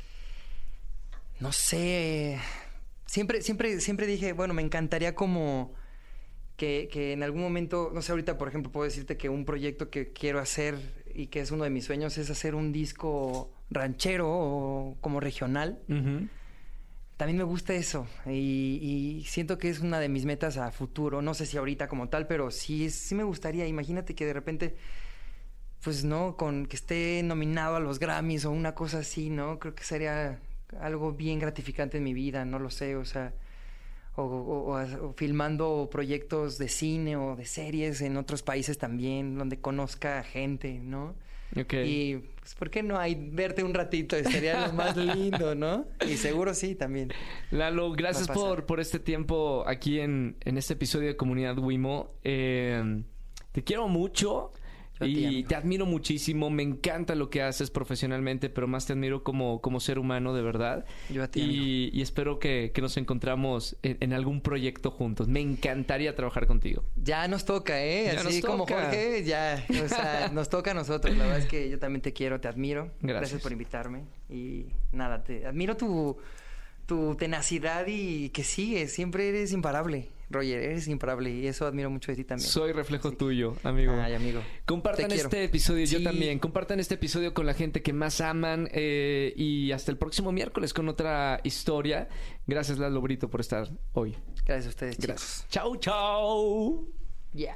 No sé. Siempre, siempre, siempre dije, bueno, me encantaría como... Que, que en algún momento, no sé, ahorita por ejemplo puedo decirte que un proyecto que quiero hacer y que es uno de mis sueños es hacer un disco ranchero o como regional. Uh-huh. También me gusta eso y, y siento que es una de mis metas a futuro. No sé si ahorita como tal, pero sí, sí me gustaría. Imagínate que de repente, pues no, con que esté nominado a los Grammys o una cosa así, ¿no? Creo que sería algo bien gratificante en mi vida, no lo sé, o sea... O, o, o, o filmando proyectos de cine o de series en otros países también, donde conozca gente, ¿no? Okay. Y, pues, ¿por qué no? Hay verte un ratito, sería lo más lindo, ¿no? Y seguro sí, también. Lalo, gracias por, por este tiempo aquí en, en este episodio de Comunidad Wimo. Eh, te quiero mucho. Y te admiro muchísimo, me encanta lo que haces profesionalmente, pero más te admiro como, como ser humano, de verdad. Yo a ti, y, y espero que, que nos encontramos en, en algún proyecto juntos. Me encantaría trabajar contigo. Ya nos toca, ¿eh? Ya Así como toca. Jorge, ya, o sea, nos toca a nosotros. La verdad es que yo también te quiero, te admiro. Gracias. Gracias por invitarme. Y nada, te admiro tu, tu tenacidad y que sigues, siempre eres imparable. Roger, eres imparable y eso admiro mucho de ti también. Soy reflejo tuyo, amigo. Ay, amigo. Compartan este episodio, sí. Yo también. Compartan este episodio con la gente que más aman eh, y hasta el próximo miércoles con otra historia. Gracias, Lalo Brito, por estar hoy. Gracias a ustedes, Gracias. Chau, chau. Yeah.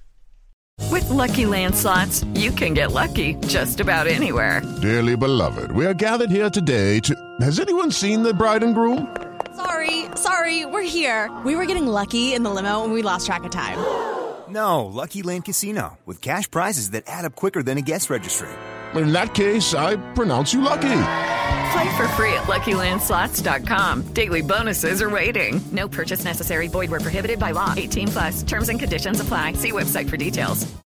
With Lucky Land Slots, you can get lucky just about anywhere. Dearly beloved, we are gathered here today to... Has anyone seen the bride and groom? Sorry, sorry, we're here. We were getting lucky in the limo and we lost track of time. No, Lucky Land Casino, with cash prizes that add up quicker than a guest registry. In that case, I pronounce you lucky. Play for free at Lucky Land Slots dot com. Daily bonuses are waiting. No purchase necessary. Void where prohibited by law. eighteen plus. Terms and conditions apply. See website for details.